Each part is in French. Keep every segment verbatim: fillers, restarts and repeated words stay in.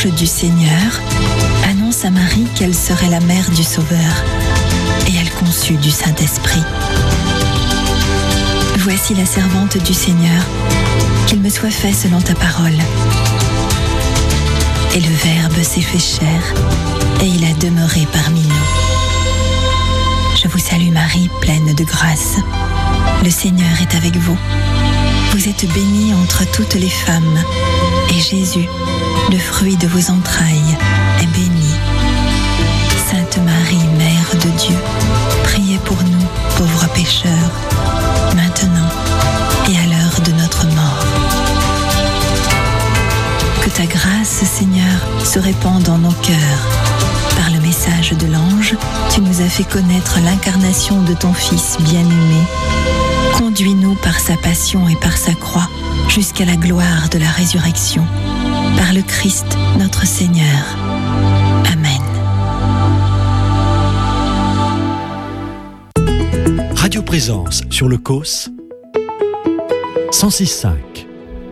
l'ange du Seigneur annonce à Marie qu'elle serait la mère du Sauveur, et elle conçut du Saint-Esprit. Voici la servante du Seigneur, qu'il me soit fait selon ta parole. Et le Verbe s'est fait chair, et il a demeuré parmi nous. Je vous salue Marie, pleine de grâce. Le Seigneur est avec vous. Vous êtes bénie entre toutes les femmes, et Jésus, le fruit de vos entrailles, est béni. Sainte Marie, Mère de Dieu, priez pour nous, pauvres pécheurs, maintenant et à l'heure de notre mort. Que ta grâce, Seigneur, se répande dans nos cœurs. Par le message de l'ange, tu nous as fait connaître l'incarnation de ton Fils bien-aimé. Conduis-nous par sa passion et par sa croix jusqu'à la gloire de la résurrection. Par le Christ, notre Seigneur. Amen. Radio Présence sur le C O S cent six virgule cinq.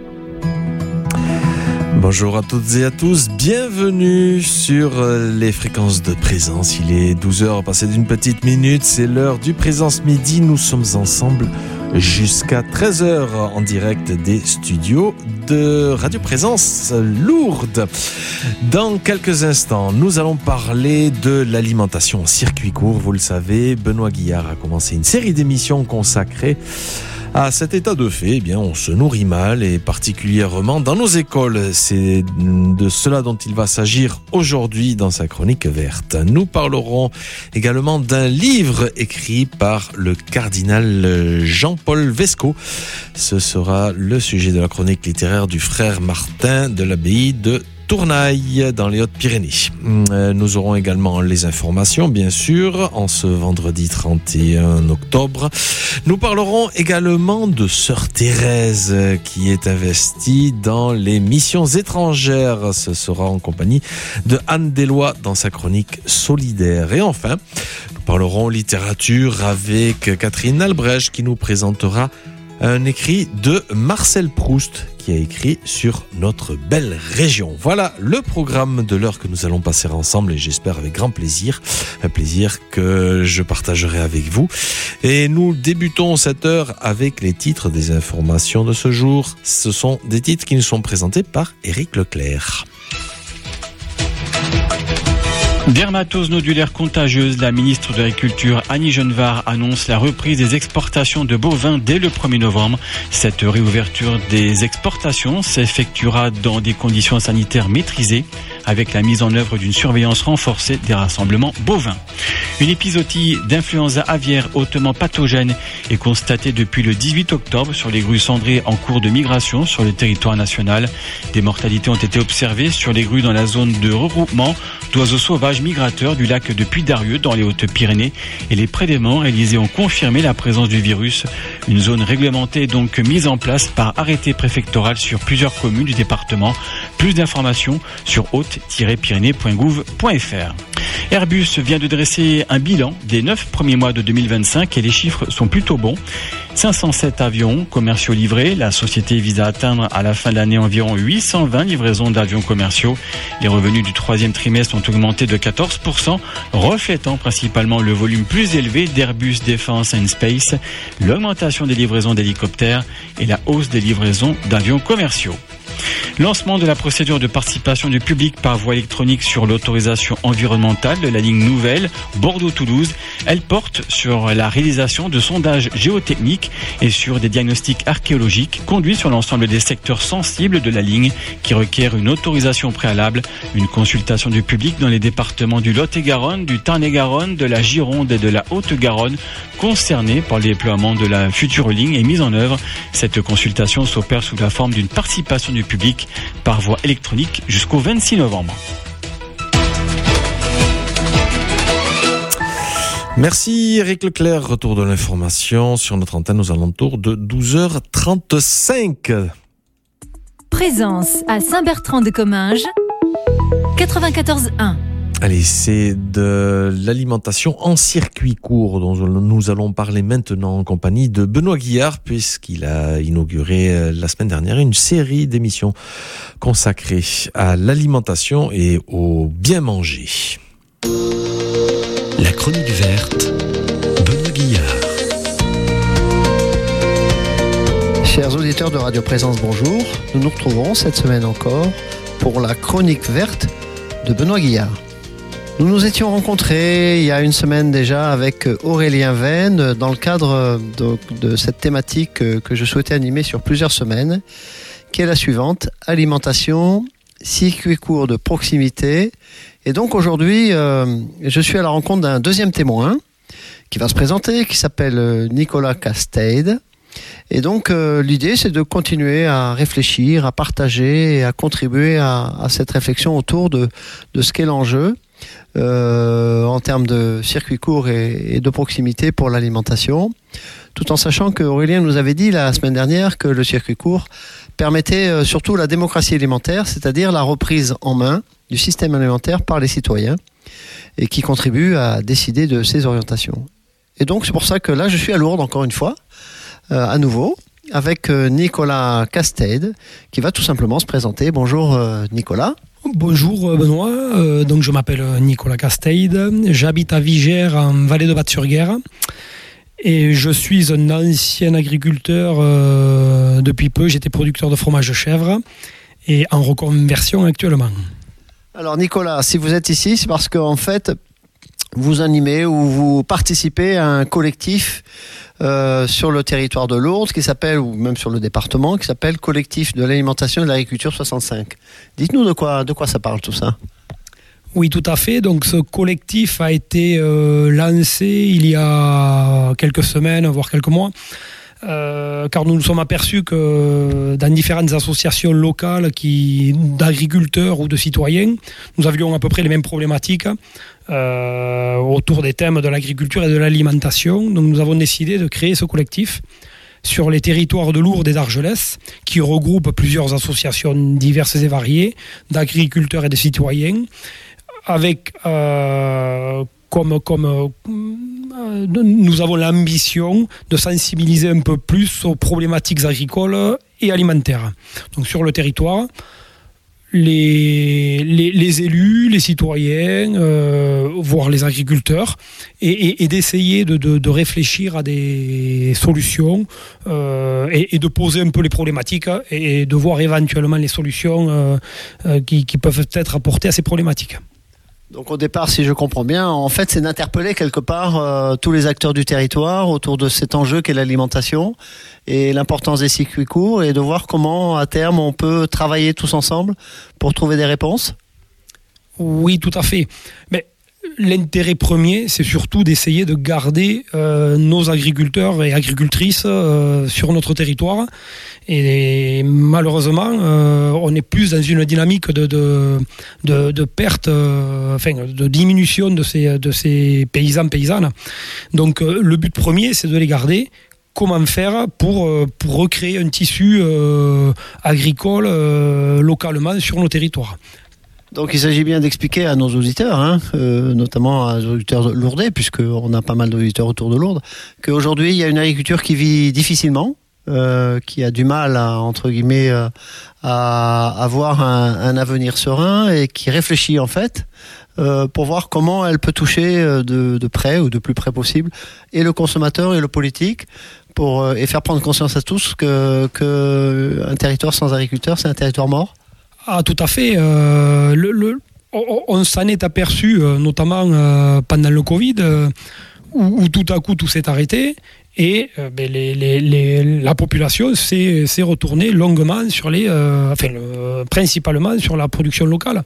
Bonjour à toutes et à tous, bienvenue sur les fréquences de Présence. Il est douze heures passé d'une petite minute, c'est l'heure du Présence Midi. Nous sommes ensemble jusqu'à treize heures en direct des studios de Radio Présence Lourdes. Dans quelques instants, nous allons parler de l'alimentation en circuit court. Vous le savez, Benoît Guillard a commencé une série d'émissions consacrées à cet état de fait. Eh bien, on se nourrit mal, et particulièrement dans nos écoles. C'est de cela dont il va s'agir aujourd'hui dans sa chronique verte. Nous parlerons également d'un livre écrit par le cardinal Jean-Paul Vesco. Ce sera le sujet de la chronique littéraire du frère Martin de l'abbaye de Tournaille dans les Hautes-Pyrénées. Nous aurons également les informations, bien sûr, en ce vendredi trente et un octobre. Nous parlerons également de Sœur Thérèse, qui est investie dans les missions étrangères. Ce sera en compagnie de Anne Deslois dans sa chronique solidaire. Et enfin, nous parlerons littérature avec Catherine Albrecht, qui nous présentera un écrit de Marcel Proust, qui a écrit sur notre belle région. Voilà le programme de l'heure que nous allons passer ensemble, et j'espère avec grand plaisir, un plaisir que je partagerai avec vous. Et nous débutons cette heure avec les titres des informations de ce jour. Ce sont des titres qui nous sont présentés par Éric Leclerc. Dermatose nodulaire contagieuse, la ministre de l'Agriculture Annie Genevard annonce la reprise des exportations de bovins dès le premier novembre. Cette réouverture des exportations s'effectuera dans des conditions sanitaires maîtrisées, avec la mise en œuvre d'une surveillance renforcée des rassemblements bovins. Une épisodie d'influenza aviaire hautement pathogène est constatée depuis le dix-huit octobre sur les grues cendrées en cours de migration sur le territoire national. Des mortalités ont été observées sur les grues dans la zone de regroupement d'oiseaux sauvages migrateurs du lac de Puy-d'Arieux dans les Hautes-Pyrénées, et les prélèvements réalisés ont confirmé la présence du virus. Une zone réglementée est donc mise en place par arrêté préfectoral sur plusieurs communes du département. Plus d'informations sur haute tiret pyrénées point gouv point f r. Airbus vient de dresser un bilan des neuf premiers mois de deux mille vingt-cinq et les chiffres sont plutôt bons. cinq cent sept avions commerciaux livrés. La société vise à atteindre à la fin de l'année environ huit cent vingt livraisons d'avions commerciaux. Les revenus du troisième trimestre ont augmenté de quatorze pour cent, reflétant principalement le volume plus élevé d'Airbus Defence and Space, l'augmentation des livraisons d'hélicoptères et la hausse des livraisons d'avions commerciaux. Lancement de la procédure de participation du public par voie électronique sur l'autorisation environnementale de la ligne nouvelle Bordeaux-Toulouse. Elle porte sur la réalisation de sondages géotechniques et sur des diagnostics archéologiques conduits sur l'ensemble des secteurs sensibles de la ligne qui requièrent une autorisation préalable. Une consultation du public dans les départements du Lot-et-Garonne, du Tarn-et-Garonne, de la Gironde et de la Haute-Garonne concernés par le déploiement de la future ligne est mise en œuvre. Cette consultation s'opère sous la forme d'une participation du public par voie électronique jusqu'au vingt-six novembre. Merci Éric Leclerc. Retour de l'information sur notre antenne aux alentours de douze heures trente-cinq. Présence à Saint-Bertrand-de-Comminges, quatre-vingt-quatorze un. Allez, c'est de l'alimentation en circuit court dont nous allons parler maintenant en compagnie de Benoît Guillard, puisqu'il a inauguré la semaine dernière une série d'émissions consacrées à l'alimentation et au bien manger. La chronique verte, Benoît Guillard. Chers auditeurs de Radio Présence, bonjour. Nous nous retrouvons cette semaine encore pour la chronique verte de Benoît Guillard. Nous nous étions rencontrés il y a une semaine déjà avec Aurélien Venn dans le cadre de, de cette thématique que je souhaitais animer sur plusieurs semaines, qui est la suivante: alimentation, circuit court de proximité. Et donc aujourd'hui, euh, je suis à la rencontre d'un deuxième témoin qui va se présenter, qui s'appelle Nicolas Casteide. Et donc euh, l'idée, c'est de continuer à réfléchir, à partager et à contribuer à, à cette réflexion autour de, de ce qu'est l'enjeu euh, en termes de circuit court et, et de proximité pour l'alimentation, tout en sachant que Aurélien nous avait dit la semaine dernière que le circuit court permettait euh, surtout la démocratie alimentaire, c'est-à-dire la reprise en main du système alimentaire par les citoyens et qui contribue à décider de ses orientations. Et donc c'est pour ça que là je suis à Lourdes encore une fois, euh, à nouveau, avec euh, Nicolas Casteide, qui va tout simplement se présenter. Bonjour euh, Nicolas. Bonjour Benoît, euh, donc je m'appelle Nicolas Casteide, j'habite à Vigères en vallée de Batte-sur-Guerre et je suis un ancien agriculteur euh, depuis peu. J'étais producteur de fromage de chèvre et en reconversion actuellement. Alors Nicolas, si vous êtes ici, c'est parce qu'en fait vous animez ou vous participez à un collectif euh, sur le territoire de Lourdes qui s'appelle, ou même sur le département, qui s'appelle Collectif de l'alimentation et de l'agriculture soixante-cinq. Dites-nous de quoi, de quoi ça parle tout ça. Oui, tout à fait. Donc ce collectif a été euh, lancé il y a quelques semaines, voire quelques mois. Euh, car nous nous sommes aperçus que dans différentes associations locales qui, d'agriculteurs ou de citoyens, nous avions à peu près les mêmes problématiques euh, autour des thèmes de l'agriculture et de l'alimentation. Donc nous avons décidé de créer ce collectif sur les territoires de Lourdes et d'Argelès, qui regroupe plusieurs associations diverses et variées d'agriculteurs et de citoyens, avec euh, Comme, comme euh, nous avons l'ambition de sensibiliser un peu plus aux problématiques agricoles et alimentaires. Donc sur le territoire, les, les, les élus, les citoyens, euh, voire les agriculteurs, et, et, et d'essayer de, de, de réfléchir à des solutions euh, et, et de poser un peu les problématiques et de voir éventuellement les solutions euh, euh, qui, qui peuvent être apportées à ces problématiques. Donc au départ, si je comprends bien, en fait, c'est d'interpeller quelque part euh, tous les acteurs du territoire autour de cet enjeu qu'est l'alimentation et l'importance des circuits courts, et de voir comment, à terme, on peut travailler tous ensemble pour trouver des réponses. Oui, tout à fait. Mais l'intérêt premier, c'est surtout d'essayer de garder euh, nos agriculteurs et agricultrices euh, sur notre territoire. Et malheureusement, euh, on est plus dans une dynamique de, de, de, de perte, euh, enfin, de diminution de ces, de ces paysans, paysannes. Donc euh, le but premier, c'est de les garder. Comment faire pour, euh, pour recréer un tissu euh, agricole euh, localement sur nos territoires. Donc il s'agit bien d'expliquer à nos auditeurs, hein, euh, notamment à nos auditeurs lourdais, puisqu'on a pas mal d'auditeurs autour de Lourdes, qu'aujourd'hui il y a une agriculture qui vit difficilement, euh, qui a du mal à, entre guillemets, euh, à avoir un, un avenir serein, et qui réfléchit en fait euh, pour voir comment elle peut toucher de, de près ou de plus près possible et le consommateur et le politique, pour, euh, et faire prendre conscience à tous que, que un territoire sans agriculteurs, c'est un territoire mort. Ah, tout à fait. Euh, le, le, on, on s'en est aperçu, euh, notamment euh, pendant le Covid, euh, où, où tout à coup tout s'est arrêté. Et euh, ben, les, les, les, la population s'est, s'est retournée longuement sur les, euh, enfin, le, principalement sur la production locale.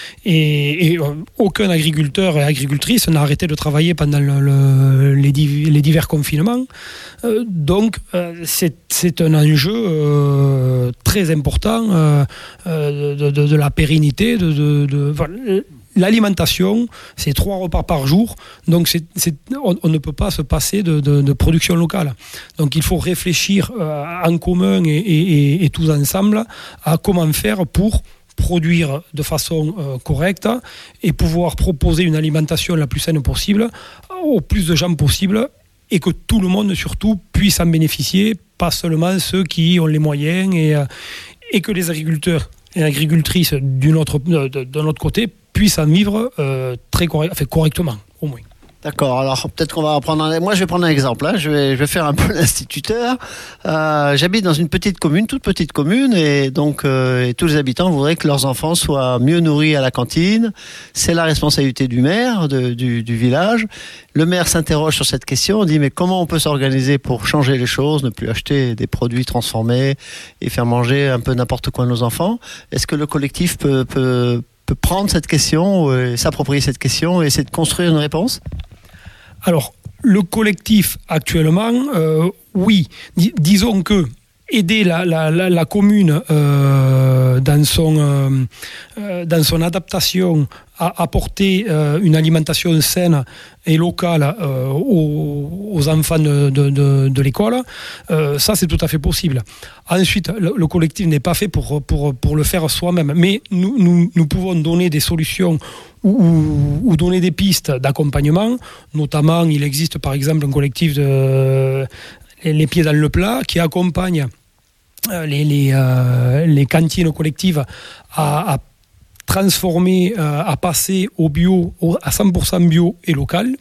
Et, et euh, aucun agriculteur et agricultrice n'a arrêté de travailler pendant le, le, les, div, les divers confinements. Euh, donc, euh, c'est, c'est un enjeu euh, très important euh, de, de, de la pérennité, de, de, de voilà. L'alimentation, c'est trois repas par jour, donc c'est, c'est, on, on ne peut pas se passer de, de, de production locale. Donc il faut réfléchir euh, en commun et, et, et tous ensemble à comment faire pour produire de façon euh, correcte et pouvoir proposer une alimentation la plus saine possible au plus de gens possible et que tout le monde surtout puisse en bénéficier, pas seulement ceux qui ont les moyens et, euh, et que les agriculteurs et agricultrices d'une autre, de, de, d'un autre côté puissent en vivre euh, très correct, enfin, correctement au moins. D'accord, alors peut-être qu'on va prendre un... Moi je vais prendre un exemple, hein. je, vais, je vais faire un peu l'instituteur. Euh, j'habite dans une petite commune, toute petite commune, et donc euh, et tous les habitants voudraient que leurs enfants soient mieux nourris à la cantine. C'est la responsabilité du maire, de, du, du village. Le maire s'interroge sur cette question, on dit mais comment on peut s'organiser pour changer les choses, ne plus acheter des produits transformés et faire manger un peu n'importe quoi à nos enfants. Est-ce que le collectif peut, peut, peut prendre cette question, euh, s'approprier cette question et essayer de construire une réponse ? Alors, le collectif actuellement, euh, oui, Dis- disons que aider la, la, la, la commune euh, dans, son, euh, euh, dans son adaptation à apporter euh, une alimentation saine et locale euh, aux, aux enfants de, de, de, de l'école, euh, ça c'est tout à fait possible. Ensuite, le, le collectif n'est pas fait pour, pour, pour le faire soi-même, mais nous, nous, nous pouvons donner des solutions ou, ou donner des pistes d'accompagnement. Notamment, il existe par exemple un collectif de Les Pieds dans le Plat qui accompagne les, les, euh, les cantines collectives à, à transformer, euh, à passer au bio, au, à cent pour cent bio et local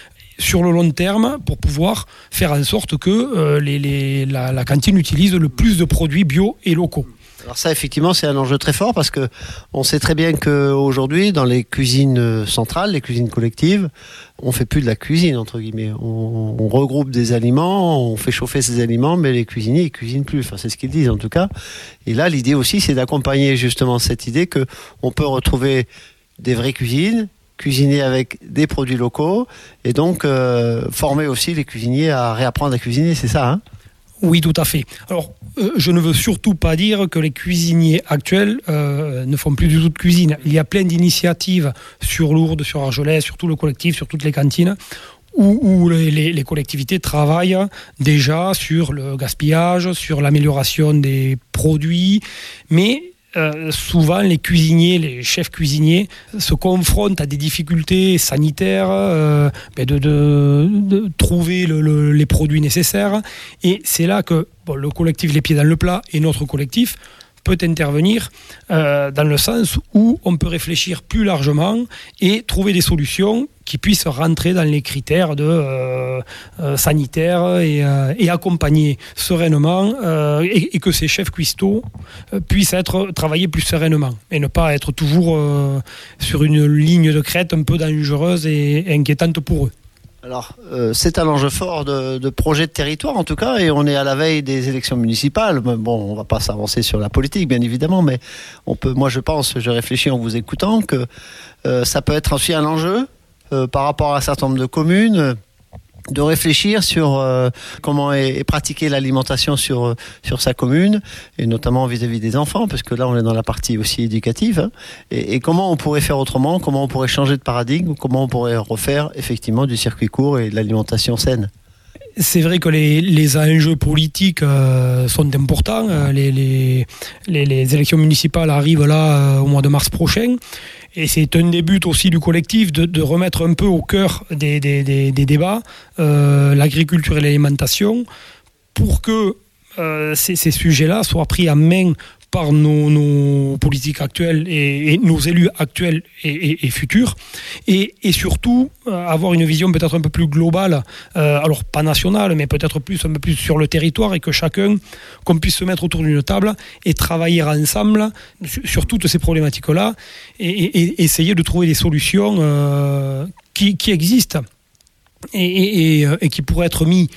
sur le long terme pour pouvoir faire en sorte que euh, les, les, la, la cantine utilise le plus de produits bio et locaux. Alors ça, effectivement, c'est un enjeu très fort parce que on sait très bien qu'aujourd'hui, dans les cuisines centrales, les cuisines collectives, on fait plus de la cuisine, entre guillemets. On, on regroupe des aliments, on fait chauffer ces aliments, mais les cuisiniers, ils cuisinent plus. Enfin, c'est ce qu'ils disent, en tout cas. Et là, l'idée aussi, c'est d'accompagner justement cette idée que on peut retrouver des vraies cuisines, cuisiner avec des produits locaux, et donc euh, former aussi les cuisiniers à réapprendre à cuisiner, c'est ça, hein ? Oui, tout à fait. Alors, euh, je ne veux surtout pas dire que les cuisiniers actuels euh, ne font plus du tout de cuisine. Il y a plein d'initiatives sur Lourdes, sur Argelès, sur tout le collectif, sur toutes les cantines, où, où les, les, les collectivités travaillent déjà sur le gaspillage, sur l'amélioration des produits, mais Euh, souvent les cuisiniers, les chefs cuisiniers se confrontent à des difficultés sanitaires, euh, ben de, de, de trouver le, le, les produits nécessaires, et c'est là que bon, le collectif Les Pieds dans le Plat et notre collectif peut intervenir euh, dans le sens où on peut réfléchir plus largement et trouver des solutions qui puissent rentrer dans les critères de, euh, euh, sanitaires et, euh, et accompagner sereinement euh, et, et que ces chefs cuistots euh, puissent être, travailler plus sereinement et ne pas être toujours euh, sur une ligne de crête un peu dangereuse et, et inquiétante pour eux. Alors, euh, c'est un enjeu fort de, de projet de territoire, en tout cas, et on est à la veille des élections municipales. Bon, on ne va pas s'avancer sur la politique, bien évidemment, mais on peut, moi, je pense, je réfléchis en vous écoutant, que euh, ça peut être aussi un enjeu euh, par rapport à un certain nombre de communes, de réfléchir sur euh, comment est, est pratiquée l'alimentation sur, sur sa commune, et notamment vis-à-vis des enfants, parce que là on est dans la partie aussi éducative, hein, et, et comment on pourrait faire autrement, comment on pourrait changer de paradigme, comment on pourrait refaire effectivement du circuit court et de l'alimentation saine. C'est vrai que les, les enjeux politiques euh, sont importants. Les, les, les, les élections municipales arrivent là euh, au mois de mars prochain. Et c'est un des buts aussi du collectif de, de remettre un peu au cœur des, des, des, des débats euh, l'agriculture et l'alimentation pour que euh, ces, ces sujets-là soient pris en main par nos, nos politiques actuelles et, et nos élus actuels et, et, et futurs, et, et surtout euh, avoir une vision peut-être un peu plus globale, euh, alors pas nationale, mais peut-être plus un peu plus sur le territoire, et que chacun, qu'on puisse se mettre autour d'une table et travailler ensemble sur, sur toutes ces problématiques-là, et, et, et essayer de trouver des solutions euh, qui, qui existent. Et, et, et, et qui pourraient être mis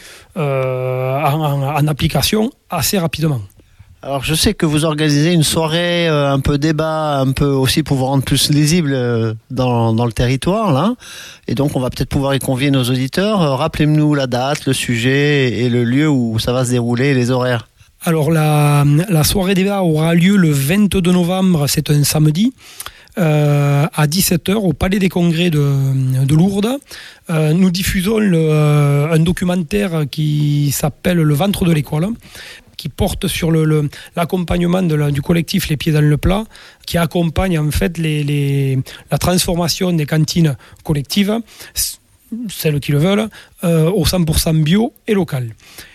euh, en, en application assez rapidement. Alors je sais que vous organisez une soirée euh, un peu débat, un peu aussi pour vous rendre plus lisible euh, dans, dans le territoire là, et donc on va peut-être pouvoir y convier nos auditeurs. Euh, rappelez-nous la date, le sujet et le lieu où ça va se dérouler et les horaires. Alors la, la soirée débat aura lieu le vingt-deux novembre, c'est un samedi, euh, à dix-sept heures au Palais des Congrès de, de Lourdes. Euh, nous diffusons le, euh, un documentaire qui s'appelle Le ventre de l'école, qui porte sur le, le, l'accompagnement de la, du collectif Les Pieds dans le Plat, qui accompagne en fait les, les, la transformation des cantines collectives, celles qui le veulent, euh, au cent pour cent bio et local.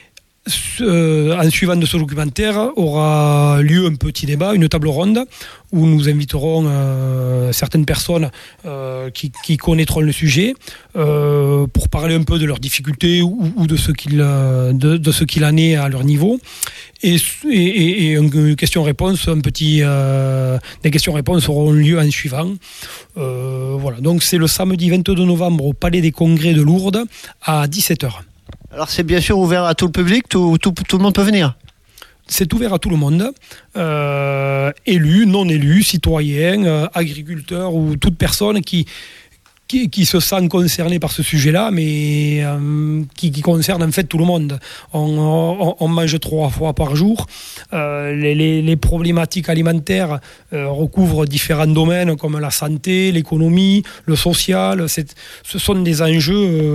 Euh, en suivant de ce documentaire aura lieu un petit débat, une table ronde où nous inviterons euh, certaines personnes euh, qui, qui connaîtront le sujet euh, pour parler un peu de leurs difficultés ou, ou de ce qu'il de, de ce qu'il en est à leur niveau et, et, et une question-réponse, un petit euh, des questions-réponses auront lieu en suivant. Euh, voilà, donc c'est le samedi vingt-deux novembre au Palais des Congrès de Lourdes à dix-sept heures. Alors c'est bien sûr ouvert à tout le public, tout, tout, tout le monde peut venir. C'est ouvert à tout le monde, euh, élus, non élus, citoyens, euh, agriculteurs ou toute personne qui, qui, qui se sent concernée par ce sujet-là, mais euh, qui, qui concerne en fait tout le monde. On, on, on mange trois fois par jour. Euh, les, les, les problématiques alimentaires euh, recouvrent différents domaines comme la santé, l'économie, le social. C'est, ce sont des enjeux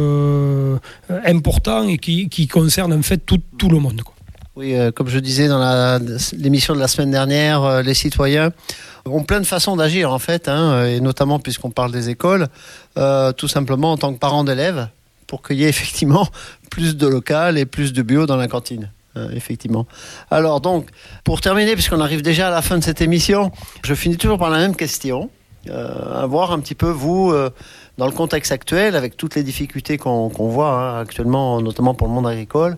euh, importants et qui, qui concernent en fait tout, tout le monde, quoi. Oui, euh, comme je disais dans la, l'émission de la semaine dernière, euh, les citoyens ont plein de façons d'agir en fait, hein, et notamment puisqu'on parle des écoles, euh, tout simplement en tant que parents d'élèves, pour qu'il y ait effectivement plus de local et plus de bio dans la cantine. Euh, effectivement. Alors donc, pour terminer, puisqu'on arrive déjà à la fin de cette émission, je finis toujours par la même question, euh, à voir un petit peu vous, euh, dans le contexte actuel, avec toutes les difficultés qu'on, qu'on voit hein, actuellement, notamment pour le monde agricole,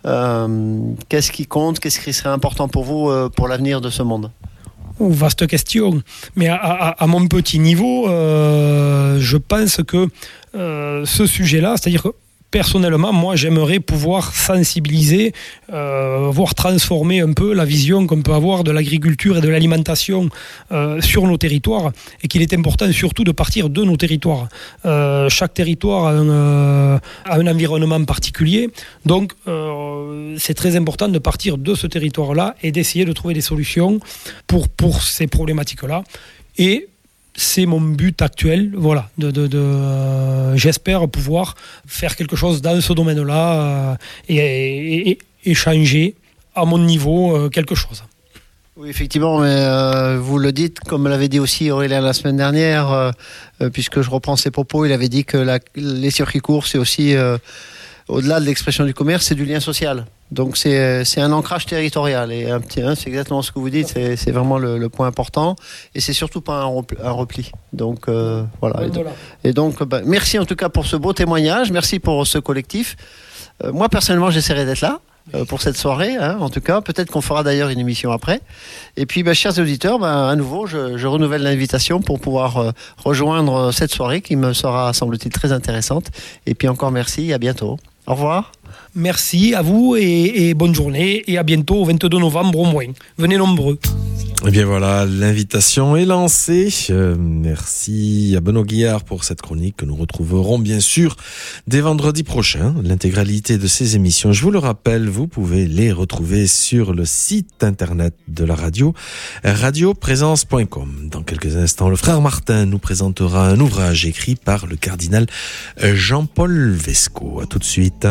euh, qu'est-ce qui compte, qu'est-ce qui serait important pour vous euh, pour l'avenir de ce monde ? Oh, vaste question. Mais à, à, à mon petit niveau, euh, je pense que euh, ce sujet-là, c'est-à-dire que personnellement, moi, j'aimerais pouvoir sensibiliser, euh, voire transformer un peu la vision qu'on peut avoir de l'agriculture et de l'alimentation euh, sur nos territoires, et qu'il est important surtout de partir de nos territoires. Euh, chaque territoire a un, euh, a un environnement particulier, donc euh, c'est très important de partir de ce territoire-là et d'essayer de trouver des solutions pour, pour ces problématiques-là. Et c'est mon but actuel, voilà. De, de, de, euh, j'espère pouvoir faire quelque chose dans ce domaine-là euh, et, et, et, et changer à mon niveau euh, quelque chose. Oui, effectivement, mais euh, vous le dites, comme l'avait dit aussi Aurélien la semaine dernière, euh, euh, puisque je reprends ses propos, il avait dit que la, les circuits courts, c'est aussi, euh, au-delà de l'expression du commerce, c'est du lien social. Donc c'est, c'est un ancrage territorial et un petit, hein, c'est exactement ce que vous dites, c'est, c'est vraiment le, le point important et c'est surtout pas un, repli. Un repli. Donc euh, voilà. Et, voilà. Et donc bah, merci en tout cas pour ce beau témoignage, merci pour ce collectif. Euh, moi personnellement j'essaierai d'être là euh, pour cette soirée, hein, en tout cas peut-être qu'on fera d'ailleurs une émission après. Et puis bah, chers auditeurs, bah, à nouveau je, je renouvelle l'invitation pour pouvoir euh, rejoindre cette soirée qui me sera semble-t-il très intéressante. Et puis encore merci, à bientôt. Au revoir. Merci à vous et, et bonne journée et à bientôt au vingt-deux novembre au moins. Venez nombreux. Eh bien voilà, l'invitation est lancée. Euh, merci à Benoît Guillard pour cette chronique que nous retrouverons bien sûr dès vendredi prochain. L'intégralité de ces émissions, je vous le rappelle, vous pouvez les retrouver sur le site internet de la radio, radio présence point com. Dans quelques instants, le frère Martin nous présentera un ouvrage écrit par le cardinal Jean-Paul Vesco. À tout de suite.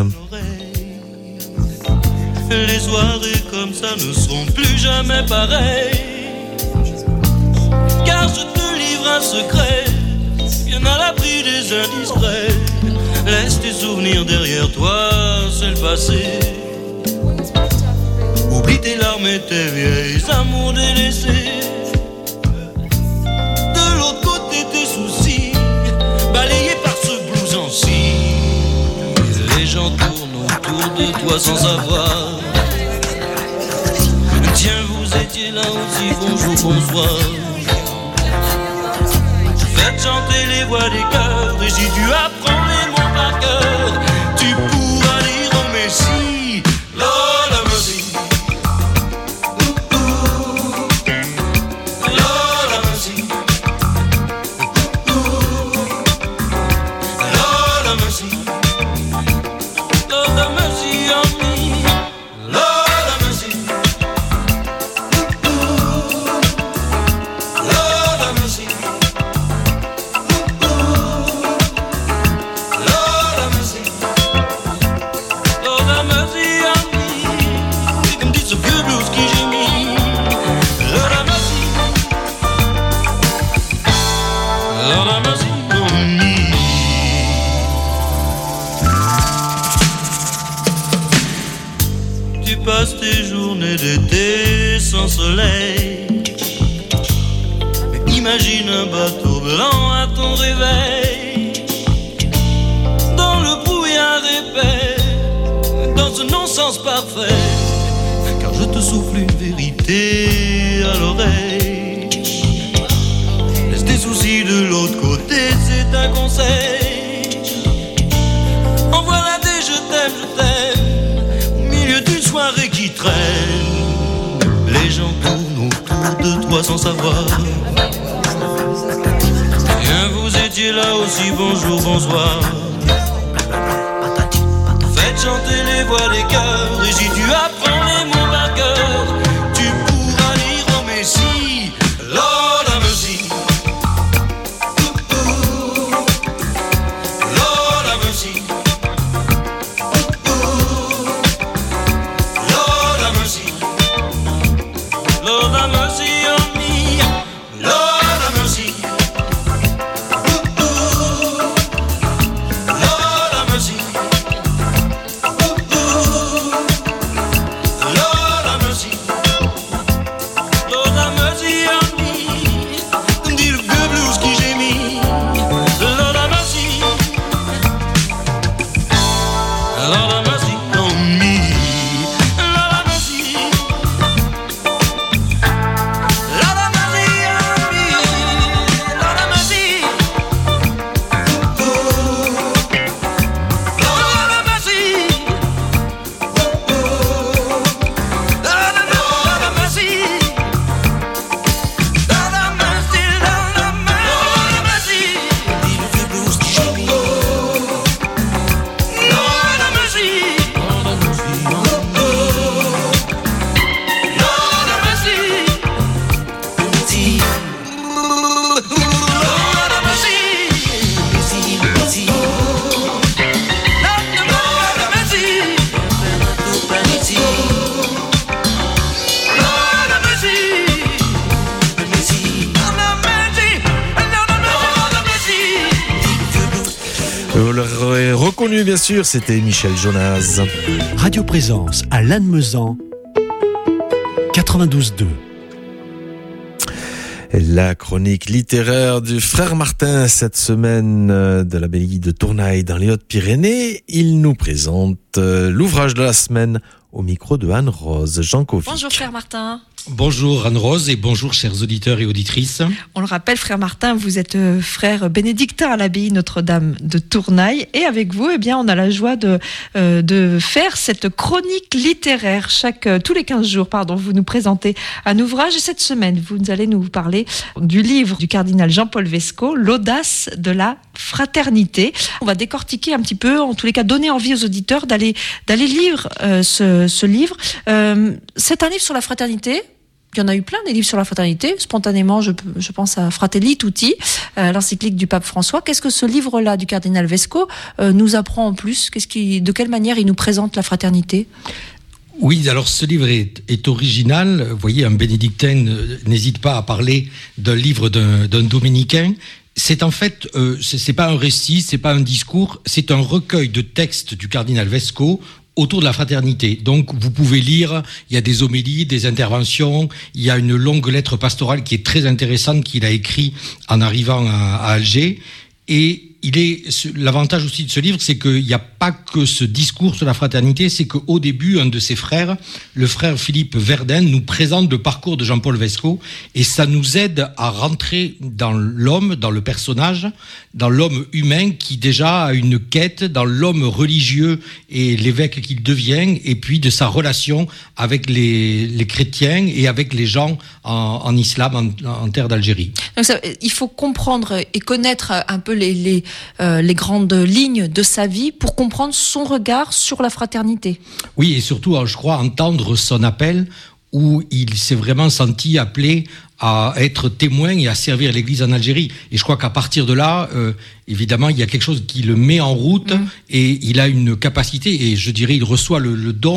Les soirées comme ça ne seront plus jamais pareilles. Car je te livre un secret, bien à l'abri des indiscrets. Laisse tes souvenirs derrière toi, c'est le passé. Oublie tes larmes et tes vieilles amours délaissés. De l'autre côté tes soucis, balayés par ce blues en scie. Les gens tournent autour de toi sans savoir. Tiens, vous étiez là aussi, bonjour, bonsoir. Faites chanter les voix des cœurs, et si tu apprends les mots par cœur, tu pourras lire au Messie. Lord have mercy. Ooh, ooh. Lord have mercy. Ooh. Lord have mercy. Lord have mercy on me. Lord have mercy. Ooh. Lord have mercy. sans soleil. Mais imagine un bateau blanc à ton réveil, dans le brouillard épais, dans ce non-sens parfait. Car je te souffle une vérité à l'oreille. Laisse tes soucis de l'autre côté, c'est un conseil. Envoie-la des je t'aime, je t'aime, au milieu d'une soirée qui traîne. Les gens tournent autour de toi sans savoir. Bien vous étiez là aussi, bonjour, bonsoir. Faites chanter les voix des cœurs, et si tu apprends les mots par cœur, tu pourras lire en Messie, Lord have mercy. Lord have mercy. Lord have mercy. Lord have mercy on me. Lord have mercy. Lord have mercy. Lord have mercy. Lord have mercy on me. Dis le vieux blues qui gémit. Lord have mercy. Lord have mercy on me. Lord have mercy. Lord have mercy on me. Lord have mercy. Lord have mercy. Lord have mercy. Lord have mercy. Lord have mercy. Dis le vieux blues qui gémit. Lord have mercy. Lord have mercy. Lord have mercy. Lord have mercy. Vous l'aurez reconnu, bien sûr, c'était Michel Jonas. Radio Présence à Lannemezan, quatre-vingt-douze deux. La chronique littéraire du frère Martin cette semaine euh, de l'abbaye de Tournaille dans les Hautes-Pyrénées. Il nous présente euh, l'ouvrage de la semaine au micro de Anne-Rose Jankovic. Bonjour frère Martin. Bonjour Anne-Rose et bonjour chers auditeurs et auditrices. On le rappelle, frère Martin, vous êtes euh, frère bénédictin à l'abbaye Notre-Dame de Tournaille, et avec vous, eh bien, on a la joie de euh, de faire cette chronique littéraire chaque euh, tous les quinze jours. Pardon, vous nous présentez un ouvrage, et cette semaine, vous allez nous parler du livre du cardinal Jean-Paul Vesco, L'audace de la fraternité. On va décortiquer un petit peu, en tous les cas, donner envie aux auditeurs d'aller d'aller lire euh, ce, ce livre. Euh, c'est un livre sur la fraternité. Il y en a eu plein des livres sur la fraternité. Spontanément, je, je pense à Fratelli Tutti, euh, l'encyclique du pape François. Qu'est-ce que ce livre-là du cardinal Vesco euh, nous apprend en plus? Qu'est-ce qui, de quelle manière il nous présente la fraternité? Oui, alors ce livre est, est original. Vous voyez, un bénédictin n'hésite pas à parler d'un livre d'un, d'un dominicain. C'est en fait, euh, c'est, c'est pas un récit, c'est pas un discours, c'est un recueil de textes du cardinal Vesco autour de la fraternité. Donc, vous pouvez lire, il y a des homélies, des interventions, il y a une longue lettre pastorale qui est très intéressante qu'il a écrite en arrivant à, à Alger. Et il est, l'avantage aussi de ce livre, c'est qu'il n'y a pas que ce discours sur la fraternité, c'est qu'au début, un de ses frères, le frère Philippe Verden, nous présente le parcours de Jean-Paul Vesco, et ça nous aide à rentrer dans l'homme, dans le personnage, dans l'homme humain qui déjà a une quête, dans l'homme religieux et l'évêque qu'il devient, et puis de sa relation avec les, les chrétiens et avec les gens en, en islam, en, en terre d'Algérie. Donc ça, il faut comprendre et connaître un peu les, les Euh, les grandes lignes de sa vie pour comprendre son regard sur la fraternité. Oui, et surtout, je crois, entendre son appel où il s'est vraiment senti appelé à être témoin et à servir l'Église en Algérie. Et je crois qu'à partir de là, euh, évidemment, il y a quelque chose qui le met en route mmh. et il a une capacité, et je dirais, il reçoit le, le don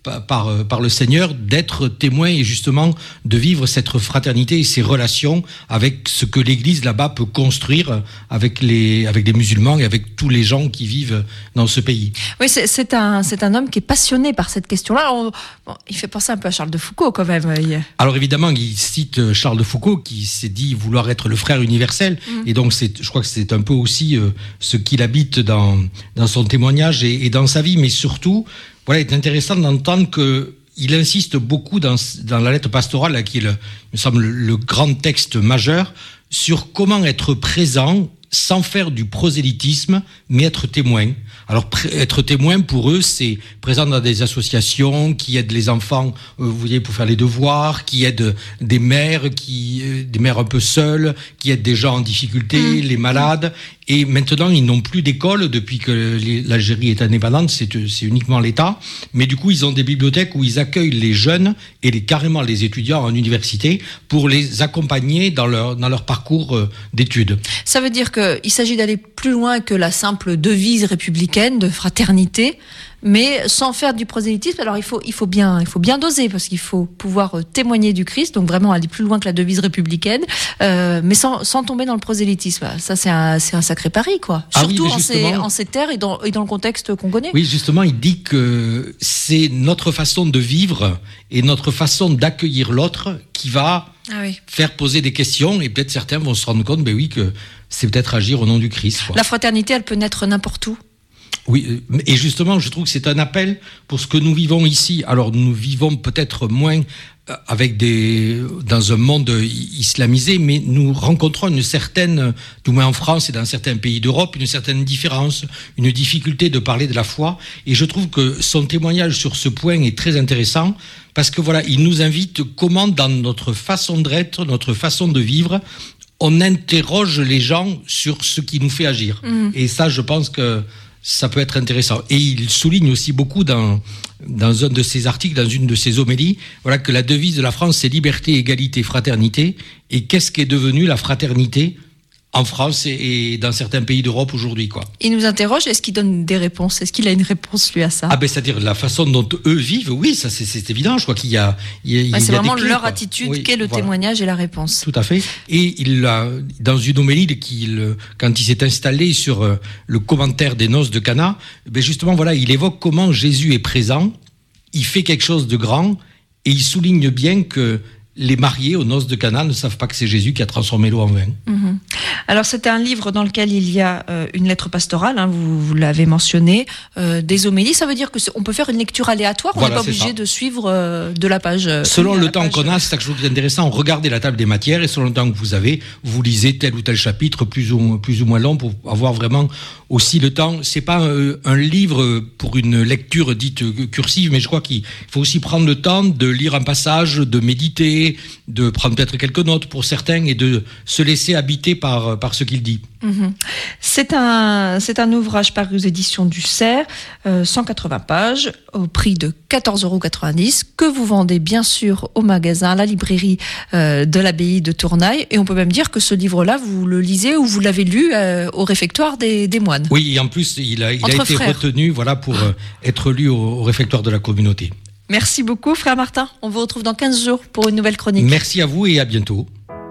par, par, par le Seigneur d'être témoin et justement de vivre cette fraternité et ces relations avec ce que l'Église là-bas peut construire avec les, avec les musulmans et avec tous les gens qui vivent dans ce pays. Oui, c'est, c'est, un, c'est un homme qui est passionné par cette question-là. On, bon, il fait penser un peu à Charles de Foucault quand même. Alors évidemment, il cite Charles de Foucault qui s'est dit vouloir être le frère universel. Mmh. Et donc c'est, je crois que c'est un peu aussi euh, ce qu'il habite dans, dans son témoignage et, et dans sa vie. Mais surtout, voilà, il est intéressant d'entendre que il insiste beaucoup dans, dans la lettre pastorale, là, qui est, le, il me semble, le grand texte majeur, sur comment être présent sans faire du prosélytisme, mais être témoin. Alors, pr- être témoin, pour eux, c'est présent dans des associations qui aident les enfants, euh, vous voyez, pour faire les devoirs, qui aident des mères, qui, euh, des mères un peu seules, qui aident des gens en difficulté, mmh. les malades. Et maintenant, ils n'ont plus d'école depuis que les, l'Algérie est indépendante, c'est, c'est uniquement l'État. Mais du coup, ils ont des bibliothèques où ils accueillent les jeunes et les, carrément les étudiants en université pour les accompagner dans leur, dans leur parcours euh, d'études. Ça veut dire qu'il s'agit d'aller plus loin que la simple devise républicaine de fraternité, mais sans faire du prosélytisme. Alors il faut, il faut bien, il faut bien doser parce qu'il faut pouvoir témoigner du Christ, donc vraiment aller plus loin que la devise républicaine, euh, mais sans, sans tomber dans le prosélytisme. Ça c'est un, c'est un sacré pari, quoi. Ah Surtout oui, en, ces, en ces terres et dans, et dans le contexte qu'on connaît. Oui, justement, il dit que c'est notre façon de vivre et notre façon d'accueillir l'autre qui va ah oui. faire poser des questions et peut-être certains vont se rendre compte, ben oui, que c'est peut-être agir au nom du Christ, quoi. La fraternité, elle peut naître n'importe où. Oui, et justement, je trouve que c'est un appel pour ce que nous vivons ici. Alors, nous vivons peut-être moins avec des, dans un monde islamisé, mais nous rencontrons une certaine, du moins en France et dans certains pays d'Europe, une certaine différence, une difficulté de parler de la foi. Et je trouve que son témoignage sur ce point est très intéressant parce que voilà, il nous invite comment dans notre façon d'être, notre façon de vivre, on interroge les gens sur ce qui nous fait agir. Mmh. Et ça, je pense que ça peut être intéressant. Et il souligne aussi beaucoup dans, dans un de ses articles, dans une de ses homélies, voilà, que la devise de la France, c'est liberté, égalité, fraternité. Et qu'est-ce qu'est devenu la fraternité en France et dans certains pays d'Europe aujourd'hui, quoi. Il nous interroge, est-ce qu'il donne des réponses ? Est-ce qu'il a une réponse, lui, à ça ? Ah ben, c'est-à-dire la façon dont eux vivent, oui, ça c'est, c'est évident, je crois qu'il y a... Il y a, bah, il c'est y a vraiment clés, leur quoi. attitude Oui, qu'est le voilà. témoignage et la réponse. Tout à fait. Et il a, dans une homélie, qu'il, quand il s'est installé sur le commentaire des noces de Cana, ben justement, voilà, il évoque comment Jésus est présent, il fait quelque chose de grand, et il souligne bien que les mariés aux noces de Cana ne savent pas que c'est Jésus qui a transformé l'eau en vin. Mmh. Alors c'est un livre dans lequel il y a euh, une lettre pastorale, hein, vous, vous l'avez mentionné, euh, des homélies. Ça veut dire qu'on peut faire une lecture aléatoire, on n'est voilà, pas obligé ça. de suivre euh, de la page. Euh, selon le temps page, qu'on a, c'est ça que je trouve intéressant, regardez la table des matières et selon le temps que vous avez, vous lisez tel ou tel chapitre plus ou, plus ou moins long pour avoir vraiment aussi le temps. C'est pas un, un livre pour une lecture dite cursive, mais je crois qu'il faut aussi prendre le temps de lire un passage, de méditer, de prendre peut-être quelques notes pour certains et de se laisser habiter par, par ce qu'il dit. Mmh. C'est un, c'est un ouvrage paru aux éditions du Cerf, euh, cent quatre-vingts pages, au prix de quatorze euros quatre-vingt-dix, que vous vendez bien sûr au magasin, à la librairie euh, de l'abbaye de Tournaille. Et on peut même dire que ce livre-là, vous le lisez ou vous l'avez lu euh, au réfectoire des, des moines. Oui, et en plus, il a, il a été frères. retenu voilà, pour euh, être lu au, au réfectoire de la communauté. Merci beaucoup, frère Martin. On vous retrouve dans quinze jours pour une nouvelle chronique. Merci à vous et à bientôt.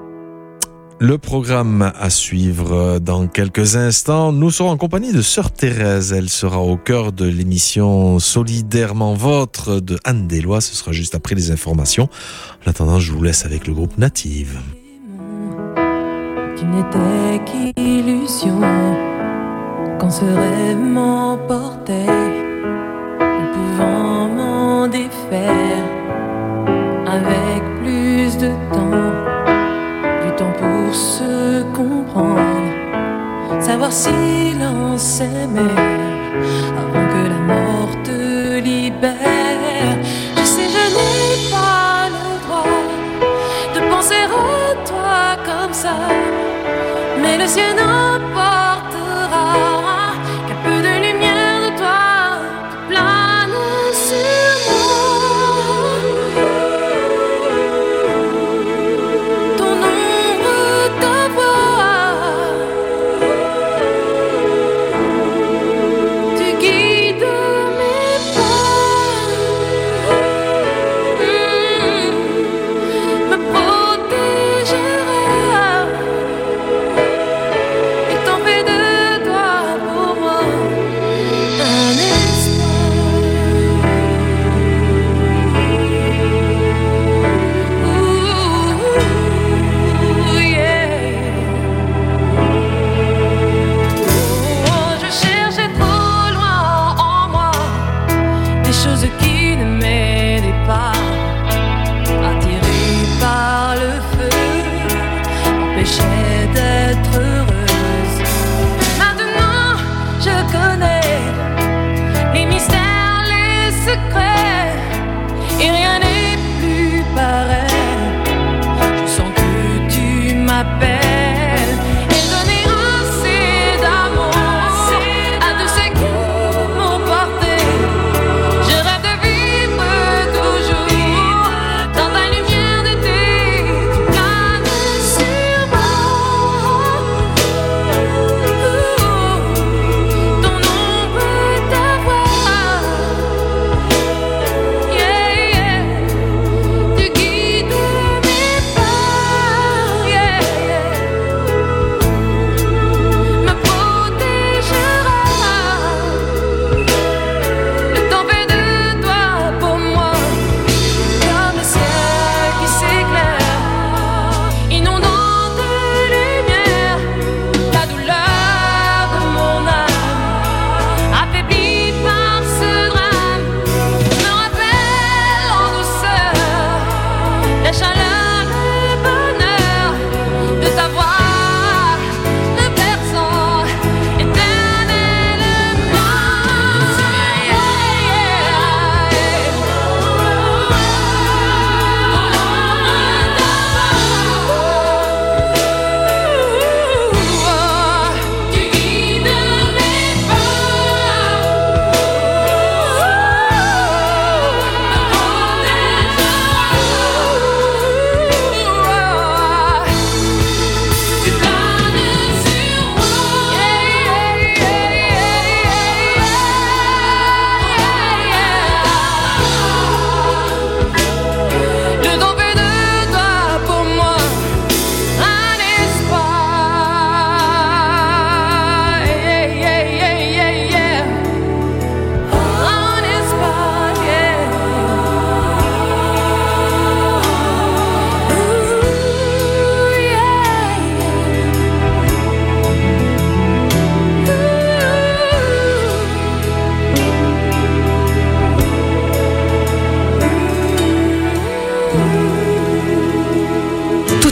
Le programme à suivre dans quelques instants. Nous serons en compagnie de Sœur Thérèse. Elle sera au cœur de l'émission Solidairement Vôtre de Anne Deslois. Ce sera juste après les informations. En attendant, je vous laisse avec le groupe Native. Tu n'étais qu'illusion quand ce rêve m'emportait, ne pouvant m'en défaire avec plus de temps. Du temps pour se comprendre, savoir si l'on s'aimait avant que la mort te libère. Je sais, je n'ai pas le droit de penser à toi comme ça, mais le ciel n'emportera qu'un peu de lumière de toi qui plane sur moi. Ton ombre, ta voix, tu guides mes pas.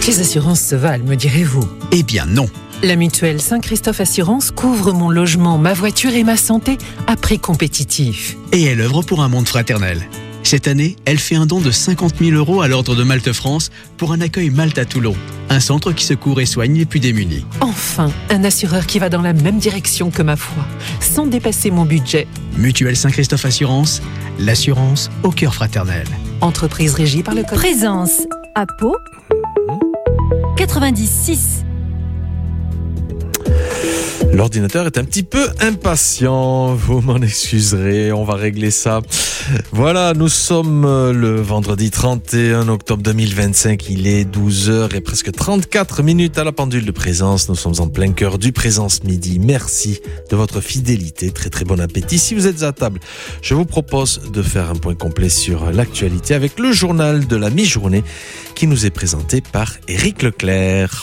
Les assurances se valent, me direz-vous. Eh bien non. La mutuelle Saint-Christophe Assurance couvre mon logement, ma voiture et ma santé à prix compétitif. Et elle œuvre pour un monde fraternel. Cette année, elle fait un don de cinquante mille euros à l'Ordre de Malte France pour un accueil Malte à Toulon, un centre qui secourt et soigne les plus démunis. Enfin, un assureur qui va dans la même direction que ma foi, sans dépasser mon budget. Mutuelle Saint-Christophe Assurance, l'assurance au cœur fraternel. Entreprise régie par le code. Présence à Pau, quatre-vingt-dix-six. L'ordinateur est un petit peu impatient, vous m'en excuserez, on va régler ça. Voilà, nous sommes le vendredi trente et un octobre deux mille vingt-cinq, il est douze heures et presque trente-quatre minutes à la pendule de Présence. Nous sommes en plein cœur du Présence Midi. Merci de votre fidélité, très très bon appétit. Si vous êtes à table, je vous propose de faire un point complet sur l'actualité avec le journal de la mi-journée qui nous est présenté par Éric Leclerc.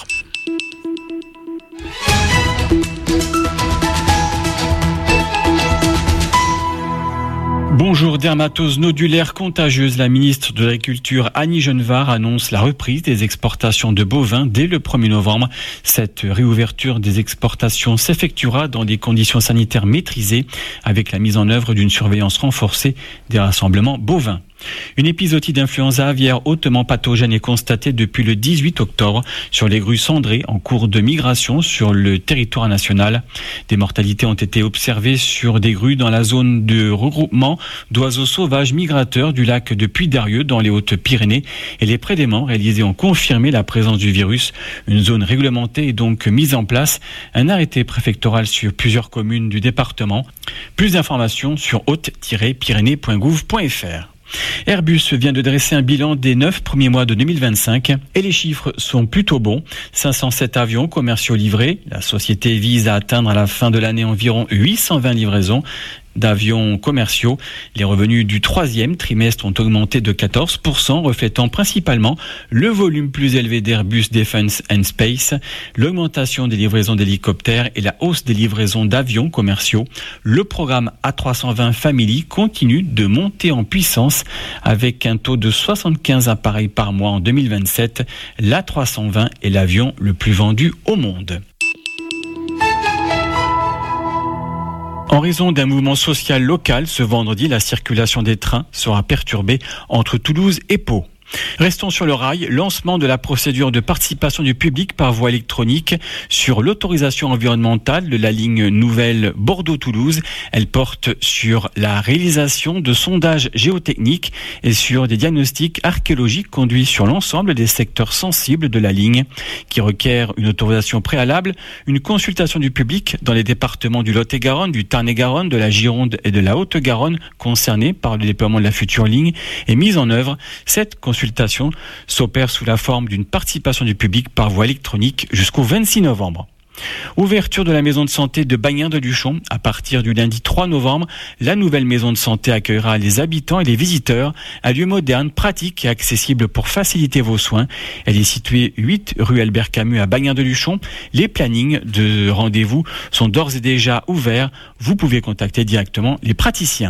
Bonjour, dermatose nodulaire contagieuse. La ministre de l'Agriculture Annie Genevard annonce la reprise des exportations de bovins dès le premier novembre. Cette réouverture des exportations s'effectuera dans des conditions sanitaires maîtrisées avec la mise en œuvre d'une surveillance renforcée des rassemblements bovins. Une épisodie d'influenza aviaire hautement pathogène est constatée depuis le dix-huit octobre sur les grues cendrées en cours de migration sur le territoire national. Des mortalités ont été observées sur des grues dans la zone de regroupement d'oiseaux sauvages migrateurs du lac de Puy-d'Arieux dans les Hautes-Pyrénées et les prélèvements réalisés ont confirmé la présence du virus. Une zone réglementée est donc mise en place. Un arrêté préfectoral sur plusieurs communes du département. Plus d'informations sur haute tiret pyrénées point gouv point f r. Airbus vient de dresser un bilan des neuf premiers mois de deux mille vingt-cinq et les chiffres sont plutôt bons. cinq cent sept avions commerciaux livrés. La société vise à atteindre à la fin de l'année environ huit cent vingt livraisons d'avions commerciaux. Les revenus du troisième trimestre ont augmenté de quatorze pour cent, reflétant principalement le volume plus élevé d'Airbus Defence and Space, l'augmentation des livraisons d'hélicoptères et la hausse des livraisons d'avions commerciaux. Le programme A trois cent vingt Family continue de monter en puissance avec un taux de soixante-quinze appareils par mois en deux mille vingt-sept. L'A trois cent vingt est l'avion le plus vendu au monde. En raison d'un mouvement social local, ce vendredi, la circulation des trains sera perturbée entre Toulouse et Pau. Restons sur le rail, lancement de la procédure de participation du public par voie électronique sur l'autorisation environnementale de la ligne nouvelle Bordeaux-Toulouse. Elle porte sur la réalisation de sondages géotechniques et sur des diagnostics archéologiques conduits sur l'ensemble des secteurs sensibles de la ligne, qui requiert une autorisation préalable, une consultation du public dans les départements du Lot-et-Garonne, du Tarn-et-Garonne, de la Gironde et de la Haute-Garonne concernés par le déploiement de la future ligne et mise en œuvre. Cette consultation consultation s'opère sous la forme d'une participation du public par voie électronique jusqu'au vingt-six novembre. Ouverture de la maison de santé de Bagnin-de-Luchon. À partir du lundi trois novembre, la nouvelle maison de santé accueillera les habitants et les visiteurs. Un lieu moderne, pratique et accessible pour faciliter vos soins. Elle est située huit rue Albert Camus à Bagnin-de-Luchon. Les plannings de rendez-vous sont d'ores et déjà ouverts. Vous pouvez contacter directement les praticiens.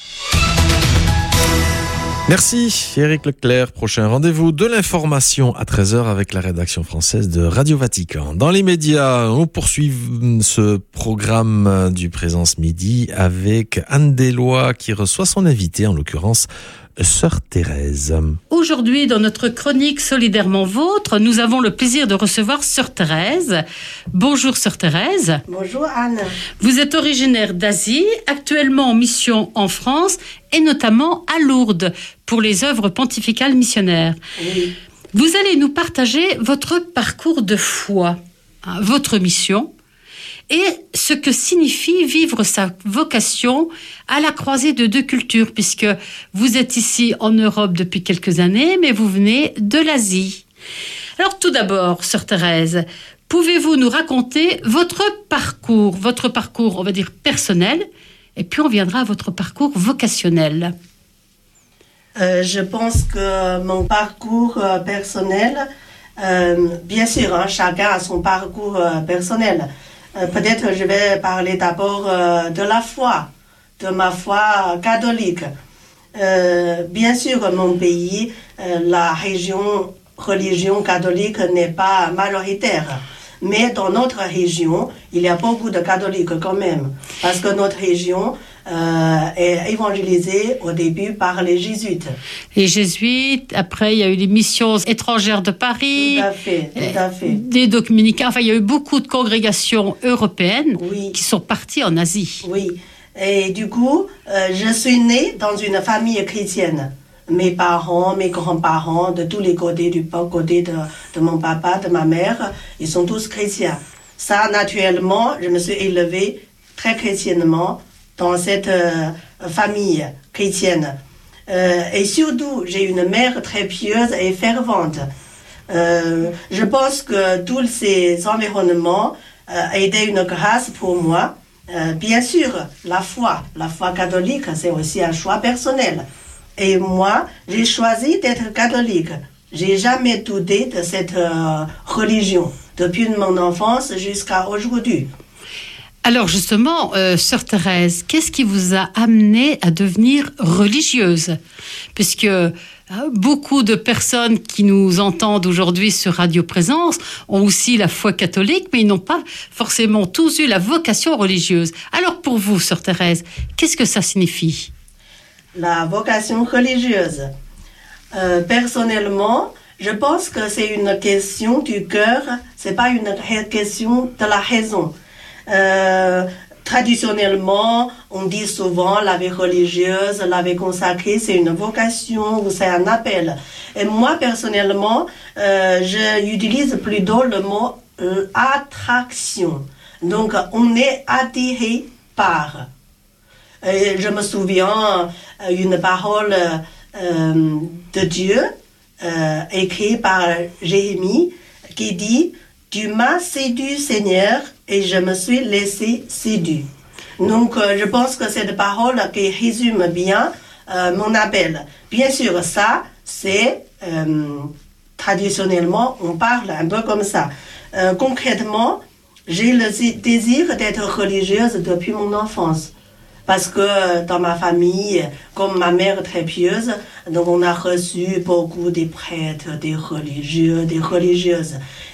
Merci Éric Leclerc. Prochain rendez-vous de l'information à treize heures avec la rédaction française de Radio Vatican. Dans les médias, on poursuit ce programme du Présence Midi avec Anne Deslois qui reçoit son invité, en l'occurrence Sœur Thérèse. Aujourd'hui, dans notre chronique Solidairement Vôtre, nous avons le plaisir de recevoir Sœur Thérèse. Bonjour Sœur Thérèse. Bonjour Anne. Vous êtes originaire d'Asie, actuellement en mission en France et notamment à Lourdes pour les œuvres pontificales missionnaires. Oui. Vous allez nous partager votre parcours de foi, hein, votre mission et ce que signifie vivre sa vocation à la croisée de deux cultures, puisque vous êtes ici en Europe depuis quelques années, mais vous venez de l'Asie. Alors tout d'abord, Sœur Thérèse, pouvez-vous nous raconter votre parcours, votre parcours, on va dire, personnel, et puis on viendra à votre parcours vocationnel. Euh, je pense que mon parcours euh, personnel, euh, bien sûr, hein, chacun a son parcours euh, personnel. Euh, peut-être je vais parler d'abord euh, de la foi, de ma foi catholique. Euh, bien sûr, mon pays, euh, la région religion catholique n'est pas majoritaire. Mais dans notre région, il y a beaucoup de catholiques quand même. Parce que notre région euh, est évangélisée au début par les jésuites. Les jésuites, après il y a eu les missions étrangères de Paris. Tout à fait, tout à fait. Des dominicains, enfin il y a eu beaucoup de congrégations européennes oui. qui sont parties en Asie. Oui, et du coup, euh, je suis née dans une famille chrétienne. Mes parents, mes grands-parents, de tous les côtés, du côté de, de mon papa, de ma mère, ils sont tous chrétiens. Ça, naturellement, je me suis élevée très chrétiennement dans cette euh, famille chrétienne. Euh, et surtout, j'ai une mère très pieuse et fervente. Euh, je pense que tous ces environnements euh, étaient une grâce pour moi. Euh, bien sûr, la foi, la foi catholique, c'est aussi un choix personnel. Et moi, j'ai choisi d'être catholique. J'ai jamais douté de cette euh, religion, depuis mon enfance jusqu'à aujourd'hui. Alors justement, euh, Sœur Thérèse, qu'est-ce qui vous a amené à devenir religieuse ? Puisque euh, beaucoup de personnes qui nous entendent aujourd'hui sur Radio Présence ont aussi la foi catholique, mais ils n'ont pas forcément tous eu la vocation religieuse. Alors pour vous, Sœur Thérèse, qu'est-ce que ça signifie ? La vocation religieuse. Euh, personnellement, je pense que c'est une question du cœur, c'est pas une question de la raison. Euh, traditionnellement, on dit souvent la vie religieuse, la vie consacrée, c'est une vocation ou c'est un appel. Et moi, personnellement, euh, j'utilise plutôt le mot euh, attraction. Donc, on est attiré par. Et je me souviens une parole euh, de Dieu euh, écrite par Jérémie qui dit « Tu m'as séduit, Seigneur, et je me suis laissé séduire. » Donc, euh, je pense que cette parole qui résume bien euh, mon appel. Bien sûr, ça, c'est euh, traditionnellement, on parle un peu comme ça. Euh, concrètement, j'ai le désir d'être religieuse depuis mon enfance. Parce que dans ma famille, comme ma mère est très pieuse, donc on a reçu beaucoup des prêtres, des religieux, des religieuses.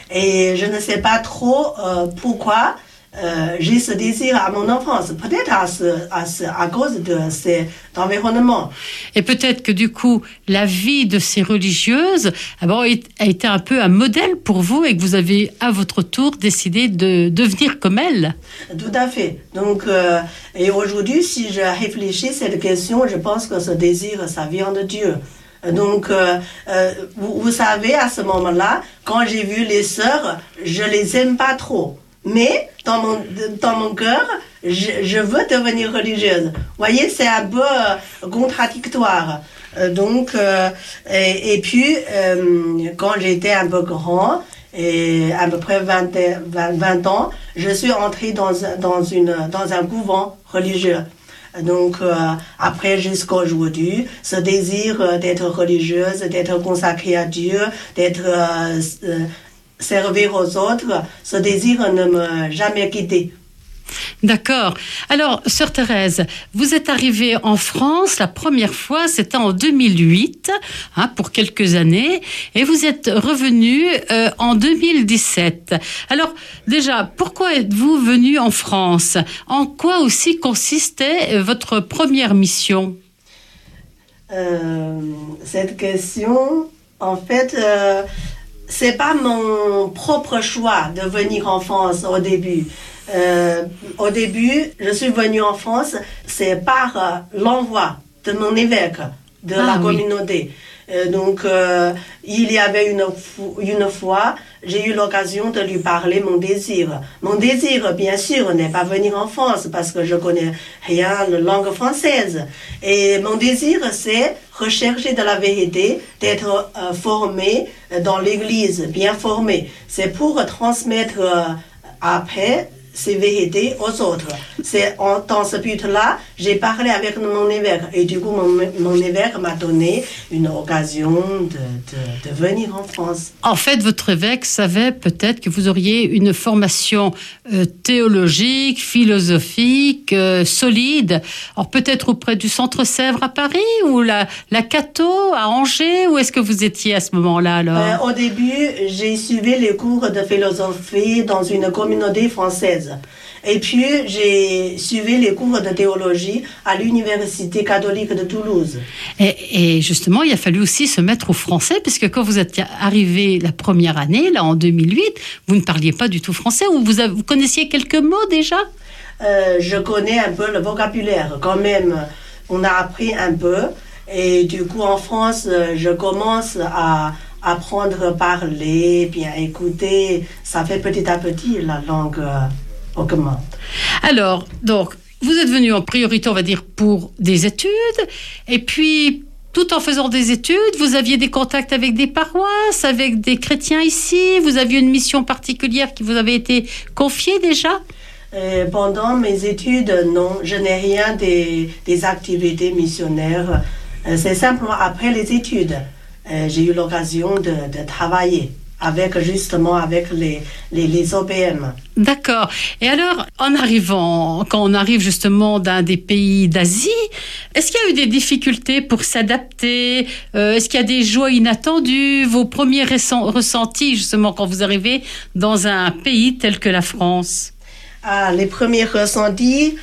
Et je ne sais pas trop euh, pourquoi euh, j'ai ce désir à mon enfance. Peut-être à, ce, à, ce, à cause de cet environnement. Et peut-être que du coup, la vie de ces religieuses a été un peu un modèle pour vous et que vous avez à votre tour décidé de devenir comme elles. Tout à fait. Donc, euh, et aujourd'hui, si je réfléchis à cette question, je pense que ce désir, ça vient de Dieu. Donc, euh, euh, vous, vous savez, à ce moment-là, quand j'ai vu les sœurs, je les aime pas trop. Mais dans mon, dans mon cœur, je, je veux devenir religieuse. Vous voyez, c'est un peu euh, contradictoire. Euh, donc, euh, et, et puis, euh, quand j'étais un peu grand, et à peu près vingt, vingt, vingt ans, je suis entrée dans, dans, une, dans un couvent religieux. Donc, euh, après, jusqu'à aujourd'hui, ce désir d'être religieuse, d'être consacrée à Dieu, d'être euh, euh, servir aux autres, ce désir ne m'a jamais quitté. D'accord. Alors, Sœur Thérèse, vous êtes arrivée en France la première fois, c'était en deux mille huit, hein, pour quelques années, et vous êtes revenue euh, en deux mille dix-sept. Alors, déjà, pourquoi êtes-vous venue en France ? En quoi aussi consistait votre première mission ? euh, Cette question, en fait, euh, c'est pas mon propre choix de venir en France au début. Euh, au début, je suis venue en France, c'est par euh, l'envoi de mon évêque de ah, la communauté. Oui. Euh, donc, euh, il y avait une, une fois, j'ai eu l'occasion de lui parler mon désir. Mon désir, bien sûr, n'est pas venir en France parce que je connais rien de langue française. Et mon désir, c'est rechercher de la vérité, d'être euh, formé dans l'Église, bien formé. C'est pour transmettre euh, après ces vérités aux autres. C'est en, dans ce but-là, j'ai parlé avec mon évêque et du coup, mon, mon évêque m'a donné une occasion de, de, de venir en France. En fait, votre évêque savait peut-être que vous auriez une formation euh, théologique, philosophique, euh, solide. Alors peut-être auprès du Centre Sèvres à Paris ou la, la Cato à Angers. Où est-ce que vous étiez à ce moment-là alors? euh, Au début, j'ai suivi les cours de philosophie dans une communauté française. Et puis, j'ai suivi les cours de théologie à l'Université catholique de Toulouse. Et, et justement, il a fallu aussi se mettre au français, puisque quand vous êtes arrivé la première année, là, en deux mille huit, vous ne parliez pas du tout français, ou vous, avez, vous connaissiez quelques mots déjà? euh, Je connais un peu le vocabulaire, quand même. On a appris un peu. Et du coup, en France, je commence à apprendre à parler, puis à écouter. Ça fait petit à petit la langue euh, augmente. Alors, donc, vous êtes venu en priorité, on va dire, pour des études. Et puis, tout en faisant des études, vous aviez des contacts avec des paroisses, avec des chrétiens ici. Vous aviez une mission particulière qui vous avait été confiée déjà? Euh, pendant mes études, non, je n'ai rien des, des activités missionnaires. Euh, c'est simplement après les études. Euh, j'ai eu l'occasion de, de travailler avec justement avec les, les, les O P M. D'accord. Et alors, en arrivant, quand on arrive justement d'un des pays d'Asie, est-ce qu'il y a eu des difficultés pour s'adapter? euh, Est-ce qu'il y a des joies inattendues? Vos premiers ressent- ressentis justement quand vous arrivez dans un pays tel que la France? Ah, les premiers ressentis,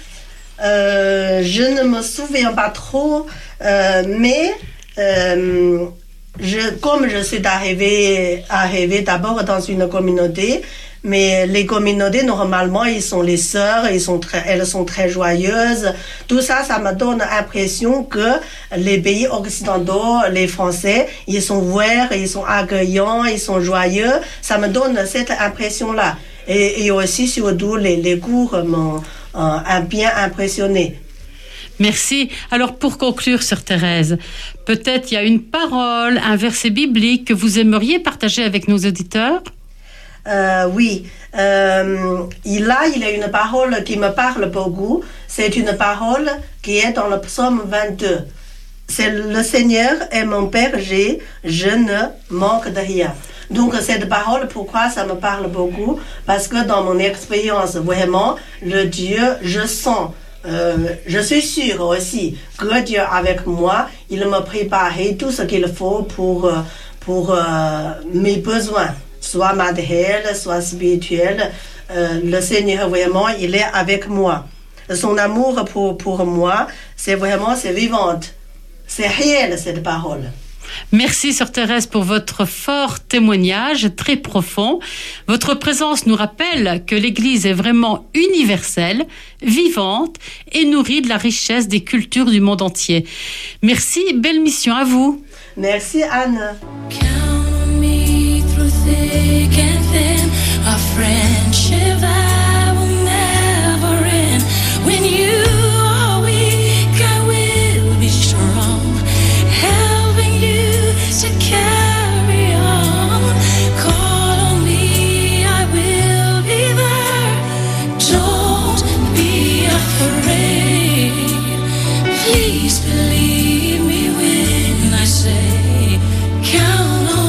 euh, je ne me souviens pas trop, euh, mais euh, je, comme je suis arrivée, arrivée d'abord dans une communauté, mais les communautés, normalement, ils sont les sœurs, ils sont très, elles sont très joyeuses. Tout ça, ça me donne l'impression que les pays occidentaux, les Français, ils sont ouverts, ils sont accueillants, ils sont joyeux. Ça me donne cette impression-là. Et, et aussi, surtout, les, les cours m'ont euh, bien impressionné. Merci. Alors, pour conclure, sœur Thérèse, peut-être il y a une parole, un verset biblique que vous aimeriez partager avec nos auditeurs? Euh, oui. Euh, il, là, il y a une parole qui me parle beaucoup. C'est une parole qui est dans le psaume vingt-deux. C'est le Seigneur est mon berger, je ne manque de rien. Donc, cette parole, pourquoi ça me parle beaucoup? Parce que dans mon expérience, vraiment, le Dieu, je sens, euh, je suis sûre aussi que Dieu avec moi, il me prépare tout ce qu'il faut pour, pour euh, mes besoins, soit matériels, soit spirituels. Euh, le Seigneur, vraiment, il est avec moi. Son amour pour, pour moi, c'est vraiment, c'est vivante. C'est réel, cette parole. Merci, sœur Thérèse, pour votre fort témoignage, très profond. Votre présence nous rappelle que l'Église est vraiment universelle, vivante et nourrie de la richesse des cultures du monde entier. Merci, belle mission à vous. Merci, Anne. Count me through thick and thin, a friendship that will never end. When you are weak, I will be strong, helping you to carry on. Call on me, I will be there. Don't be afraid. Please believe me when I say, count on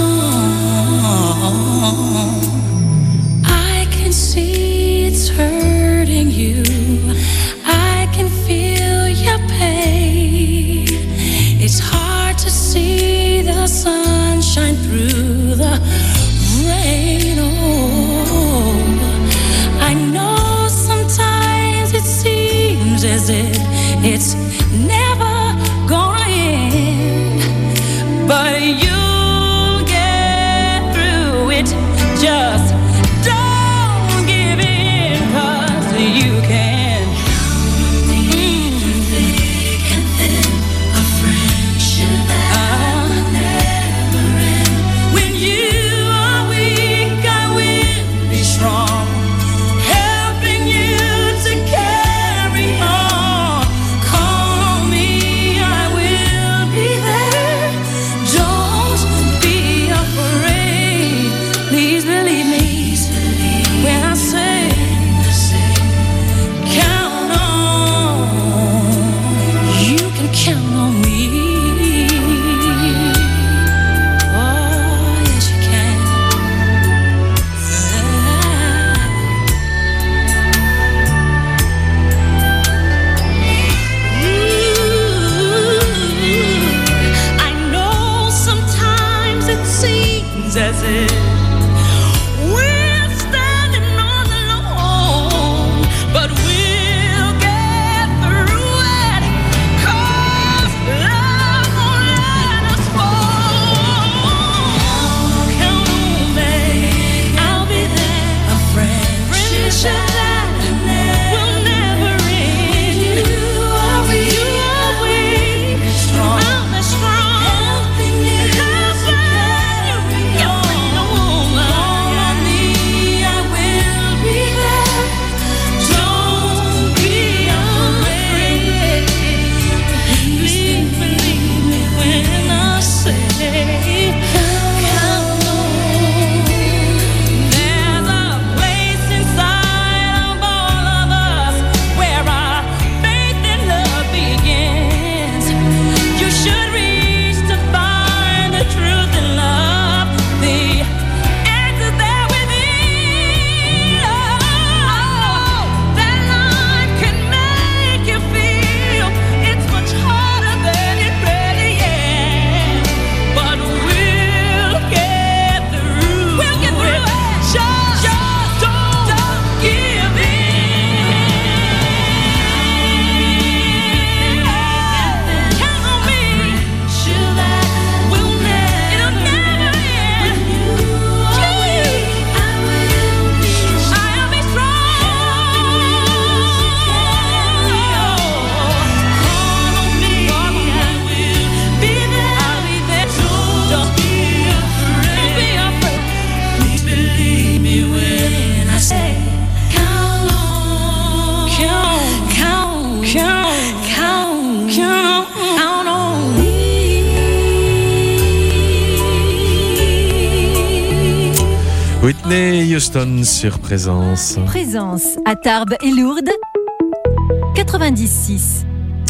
Whitney Houston sur Présence. Présence à Tarbes et Lourdes, quatre-vingt-dix-six.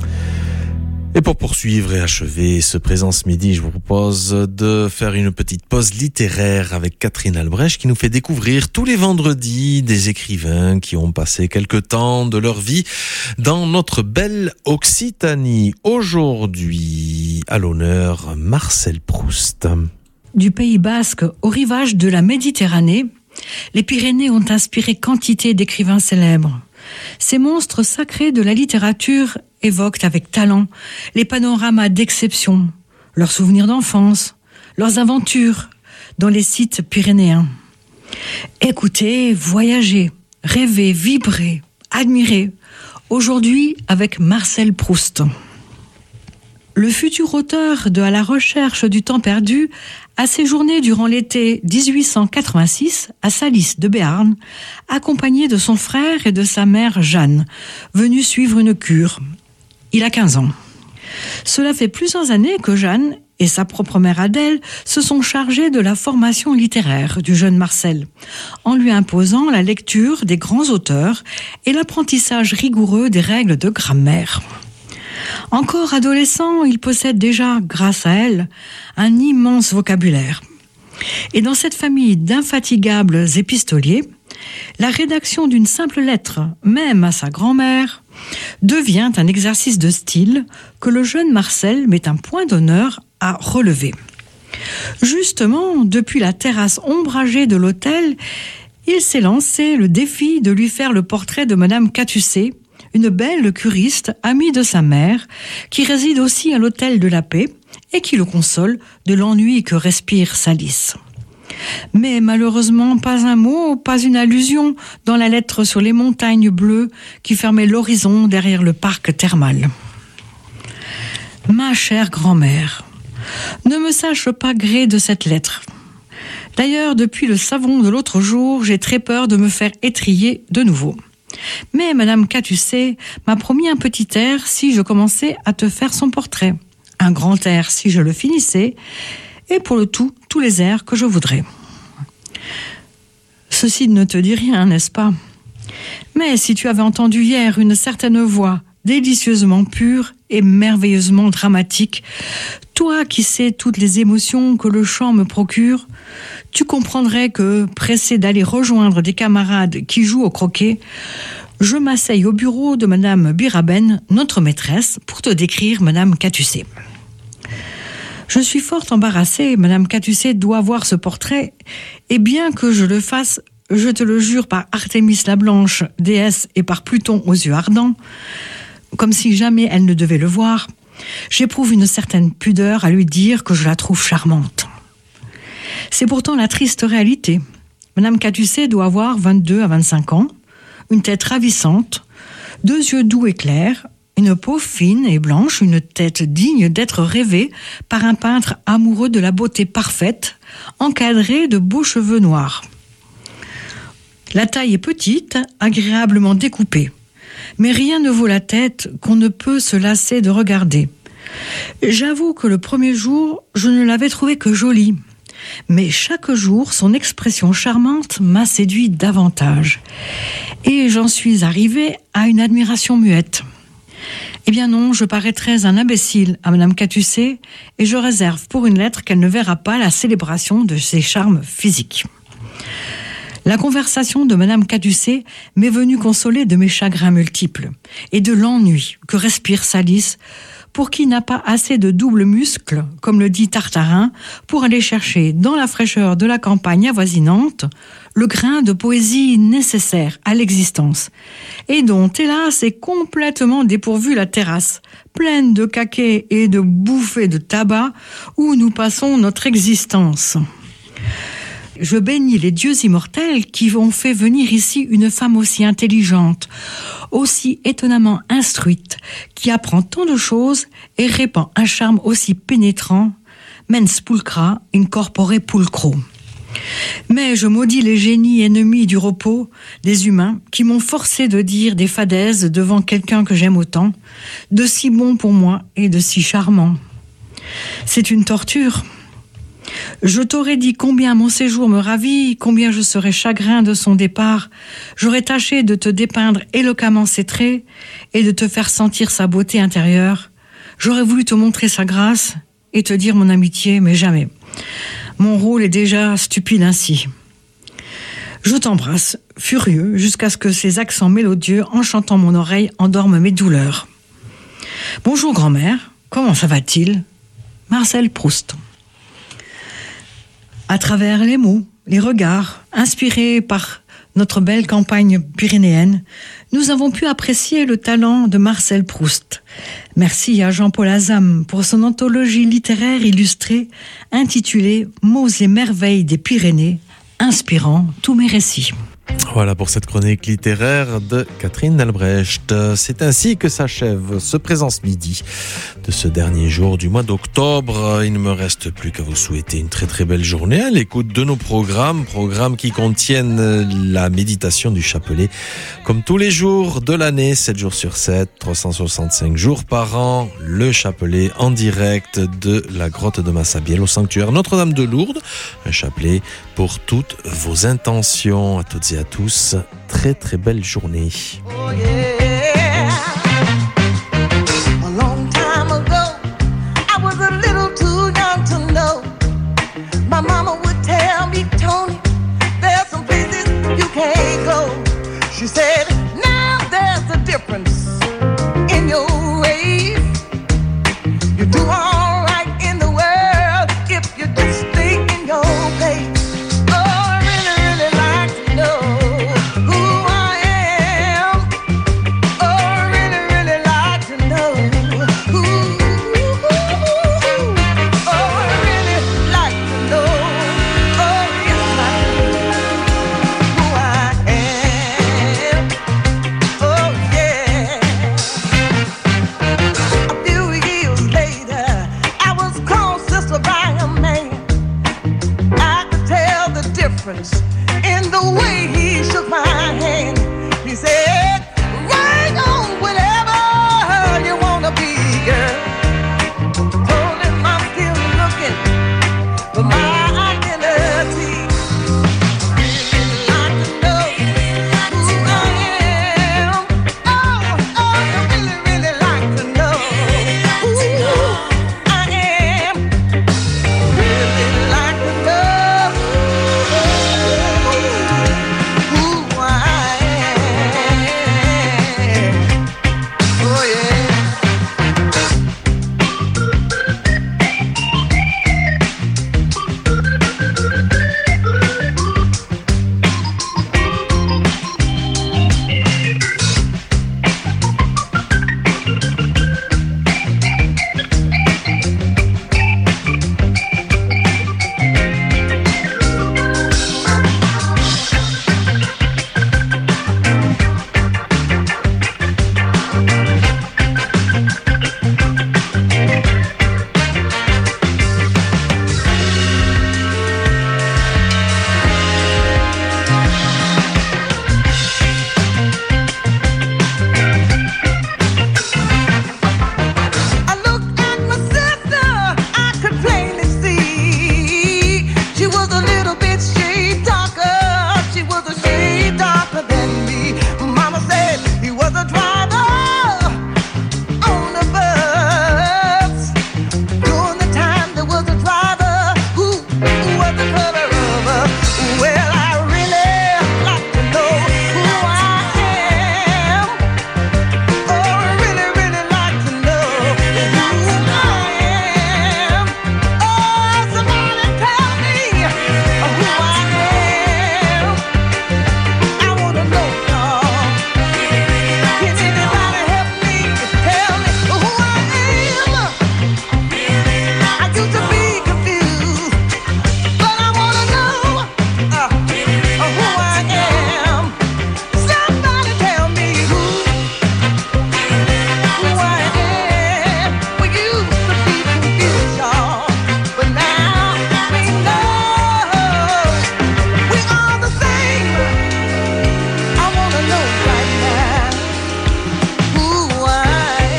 Et pour poursuivre et achever ce Présence Midi, je vous propose de faire une petite pause littéraire avec Catherine Albrecht qui nous fait découvrir tous les vendredis des écrivains qui ont passé quelque temps de leur vie dans notre belle Occitanie. Aujourd'hui, à l'honneur, Marcel Proust. Du Pays Basque au rivage de la Méditerranée, les Pyrénées ont inspiré quantité d'écrivains célèbres. Ces monstres sacrés de la littérature évoquent avec talent les panoramas d'exception, leurs souvenirs d'enfance, leurs aventures dans les sites pyrénéens. Écoutez, voyagez, rêvez, vibrez, admirez. Aujourd'hui avec Marcel Proust. Le futur auteur de À la recherche du temps perdu a séjourné durant l'été dix-huit cent quatre-vingt-six à Salis de Béarn, accompagné de son frère et de sa mère Jeanne, venus suivre une cure. Il a quinze ans. Cela fait plusieurs années que Jeanne et sa propre mère Adèle se sont chargées de la formation littéraire du jeune Marcel, en lui imposant la lecture des grands auteurs et l'apprentissage rigoureux des règles de grammaire. Encore adolescent, il possède déjà, grâce à elle, un immense vocabulaire. Et dans cette famille d'infatigables épistoliers, la rédaction d'une simple lettre, même à sa grand-mère, devient un exercice de style que le jeune Marcel met un point d'honneur à relever. Justement, depuis la terrasse ombragée de l'hôtel, il s'est lancé le défi de lui faire le portrait de Madame Catussé, une belle curiste, amie de sa mère, qui réside aussi à l'hôtel de la Paix et qui le console de l'ennui que respire Salis. Mais malheureusement, pas un mot, pas une allusion dans la lettre sur les montagnes bleues qui fermaient l'horizon derrière le parc thermal. Ma chère grand-mère, ne me sache pas gré de cette lettre. D'ailleurs, depuis le savon de l'autre jour, j'ai très peur de me faire étriller de nouveau. Mais Madame Catussé m'a promis un petit air si je commençais à te faire son portrait, un grand air si je le finissais, et pour le tout, tous les airs que je voudrais. Ceci ne te dit rien, n'est-ce pas? Mais si tu avais entendu hier une certaine voix délicieusement pure et merveilleusement dramatique, toi qui sais toutes les émotions que le chant me procure, tu comprendrais que, pressé d'aller rejoindre des camarades qui jouent au croquet, je m'asseye au bureau de Madame Biraben, notre maîtresse, pour te décrire Madame Catussé. Je suis fort embarrassée, Madame Catussé doit voir ce portrait, et bien que je le fasse, je te le jure par Artémis la Blanche, déesse, et par Pluton aux yeux ardents, comme si jamais elle ne devait le voir, j'éprouve une certaine pudeur à lui dire que je la trouve charmante. C'est pourtant la triste réalité. Madame Catussé doit avoir vingt-deux à vingt-cinq ans, une tête ravissante, deux yeux doux et clairs, une peau fine et blanche, une tête digne d'être rêvée par un peintre amoureux de la beauté parfaite, encadrée de beaux cheveux noirs. La taille est petite, agréablement découpée. Mais rien ne vaut la tête qu'on ne peut se lasser de regarder. J'avoue que le premier jour, je ne l'avais trouvée que jolie. Mais chaque jour, son expression charmante m'a séduit davantage. Et j'en suis arrivée à une admiration muette. Eh bien non, je paraîtrais un imbécile à Madame Catussé et je réserve pour une lettre qu'elle ne verra pas la célébration de ses charmes physiques. La conversation de Madame Catussé m'est venue consoler de mes chagrins multiples et de l'ennui que respire Salis, pour qui n'a pas assez de double muscle, comme le dit Tartarin, pour aller chercher dans la fraîcheur de la campagne avoisinante le grain de poésie nécessaire à l'existence, et dont, hélas, est complètement dépourvue la terrasse, pleine de caquets et de bouffées de tabac, où nous passons notre existence. Je bénis les dieux immortels qui ont fait venir ici une femme aussi intelligente, aussi étonnamment instruite, qui apprend tant de choses et répand un charme aussi pénétrant, mens pulcra in corpore pulcro. Mais je maudis les génies ennemis du repos, des humains, qui m'ont forcé de dire des fadaises devant quelqu'un que j'aime autant, de si bon pour moi et de si charmant. C'est une torture. Je t'aurais dit combien mon séjour me ravit, combien je serais chagrin de son départ. J'aurais tâché de te dépeindre éloquemment ses traits et de te faire sentir sa beauté intérieure. J'aurais voulu te montrer sa grâce et te dire mon amitié, mais jamais. Mon rôle est déjà stupide ainsi. Je t'embrasse, furieux, jusqu'à ce que ces accents mélodieux, enchantant mon oreille, endorment mes douleurs. Bonjour grand-mère, comment ça va-t-il ? Marcel Proust. À travers les mots, les regards, inspirés par notre belle campagne pyrénéenne, nous avons pu apprécier le talent de Marcel Proust. Merci à Jean-Paul Azam pour son anthologie littéraire illustrée intitulée « Mots et merveilles des Pyrénées », inspirant tous mes récits. Voilà pour cette chronique littéraire de Catherine Delbrecht. C'est ainsi que s'achève ce Présence Midi de ce dernier jour du mois d'octobre. Il ne me reste plus qu'à vous souhaiter une très très belle journée à l'écoute de nos programmes, programmes qui contiennent la méditation du chapelet comme tous les jours de l'année, sept jours sur sept, trois cent soixante-cinq jours par an, le chapelet en direct de la grotte de Massabielle au sanctuaire Notre-Dame de Lourdes, un chapelet pour toutes vos intentions. À toutes et à tous, très très belle journée. Oh yeah. A long time ago, I was a little too young to know. My mama would tell me, Tony, there's some places you can't go. She said, now there's a difference in your ways. You do all right in the world if you just stay in your place. In the way he shook my hand, he said, right on, whatever you wanna be, girl. Told him I'm still looking for my identity. Really like to know who I am. Oh, oh, I really, really like to know who I am. Really like to know.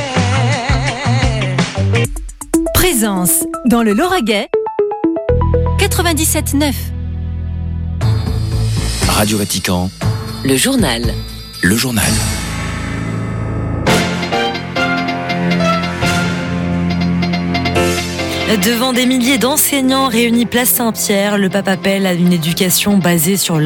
Dans le Lauragais, quatre-vingt-dix-sept neuf. Radio Vatican. Le journal. Le journal. Devant des milliers d'enseignants réunis place Saint-Pierre, le pape appelle à une éducation basée sur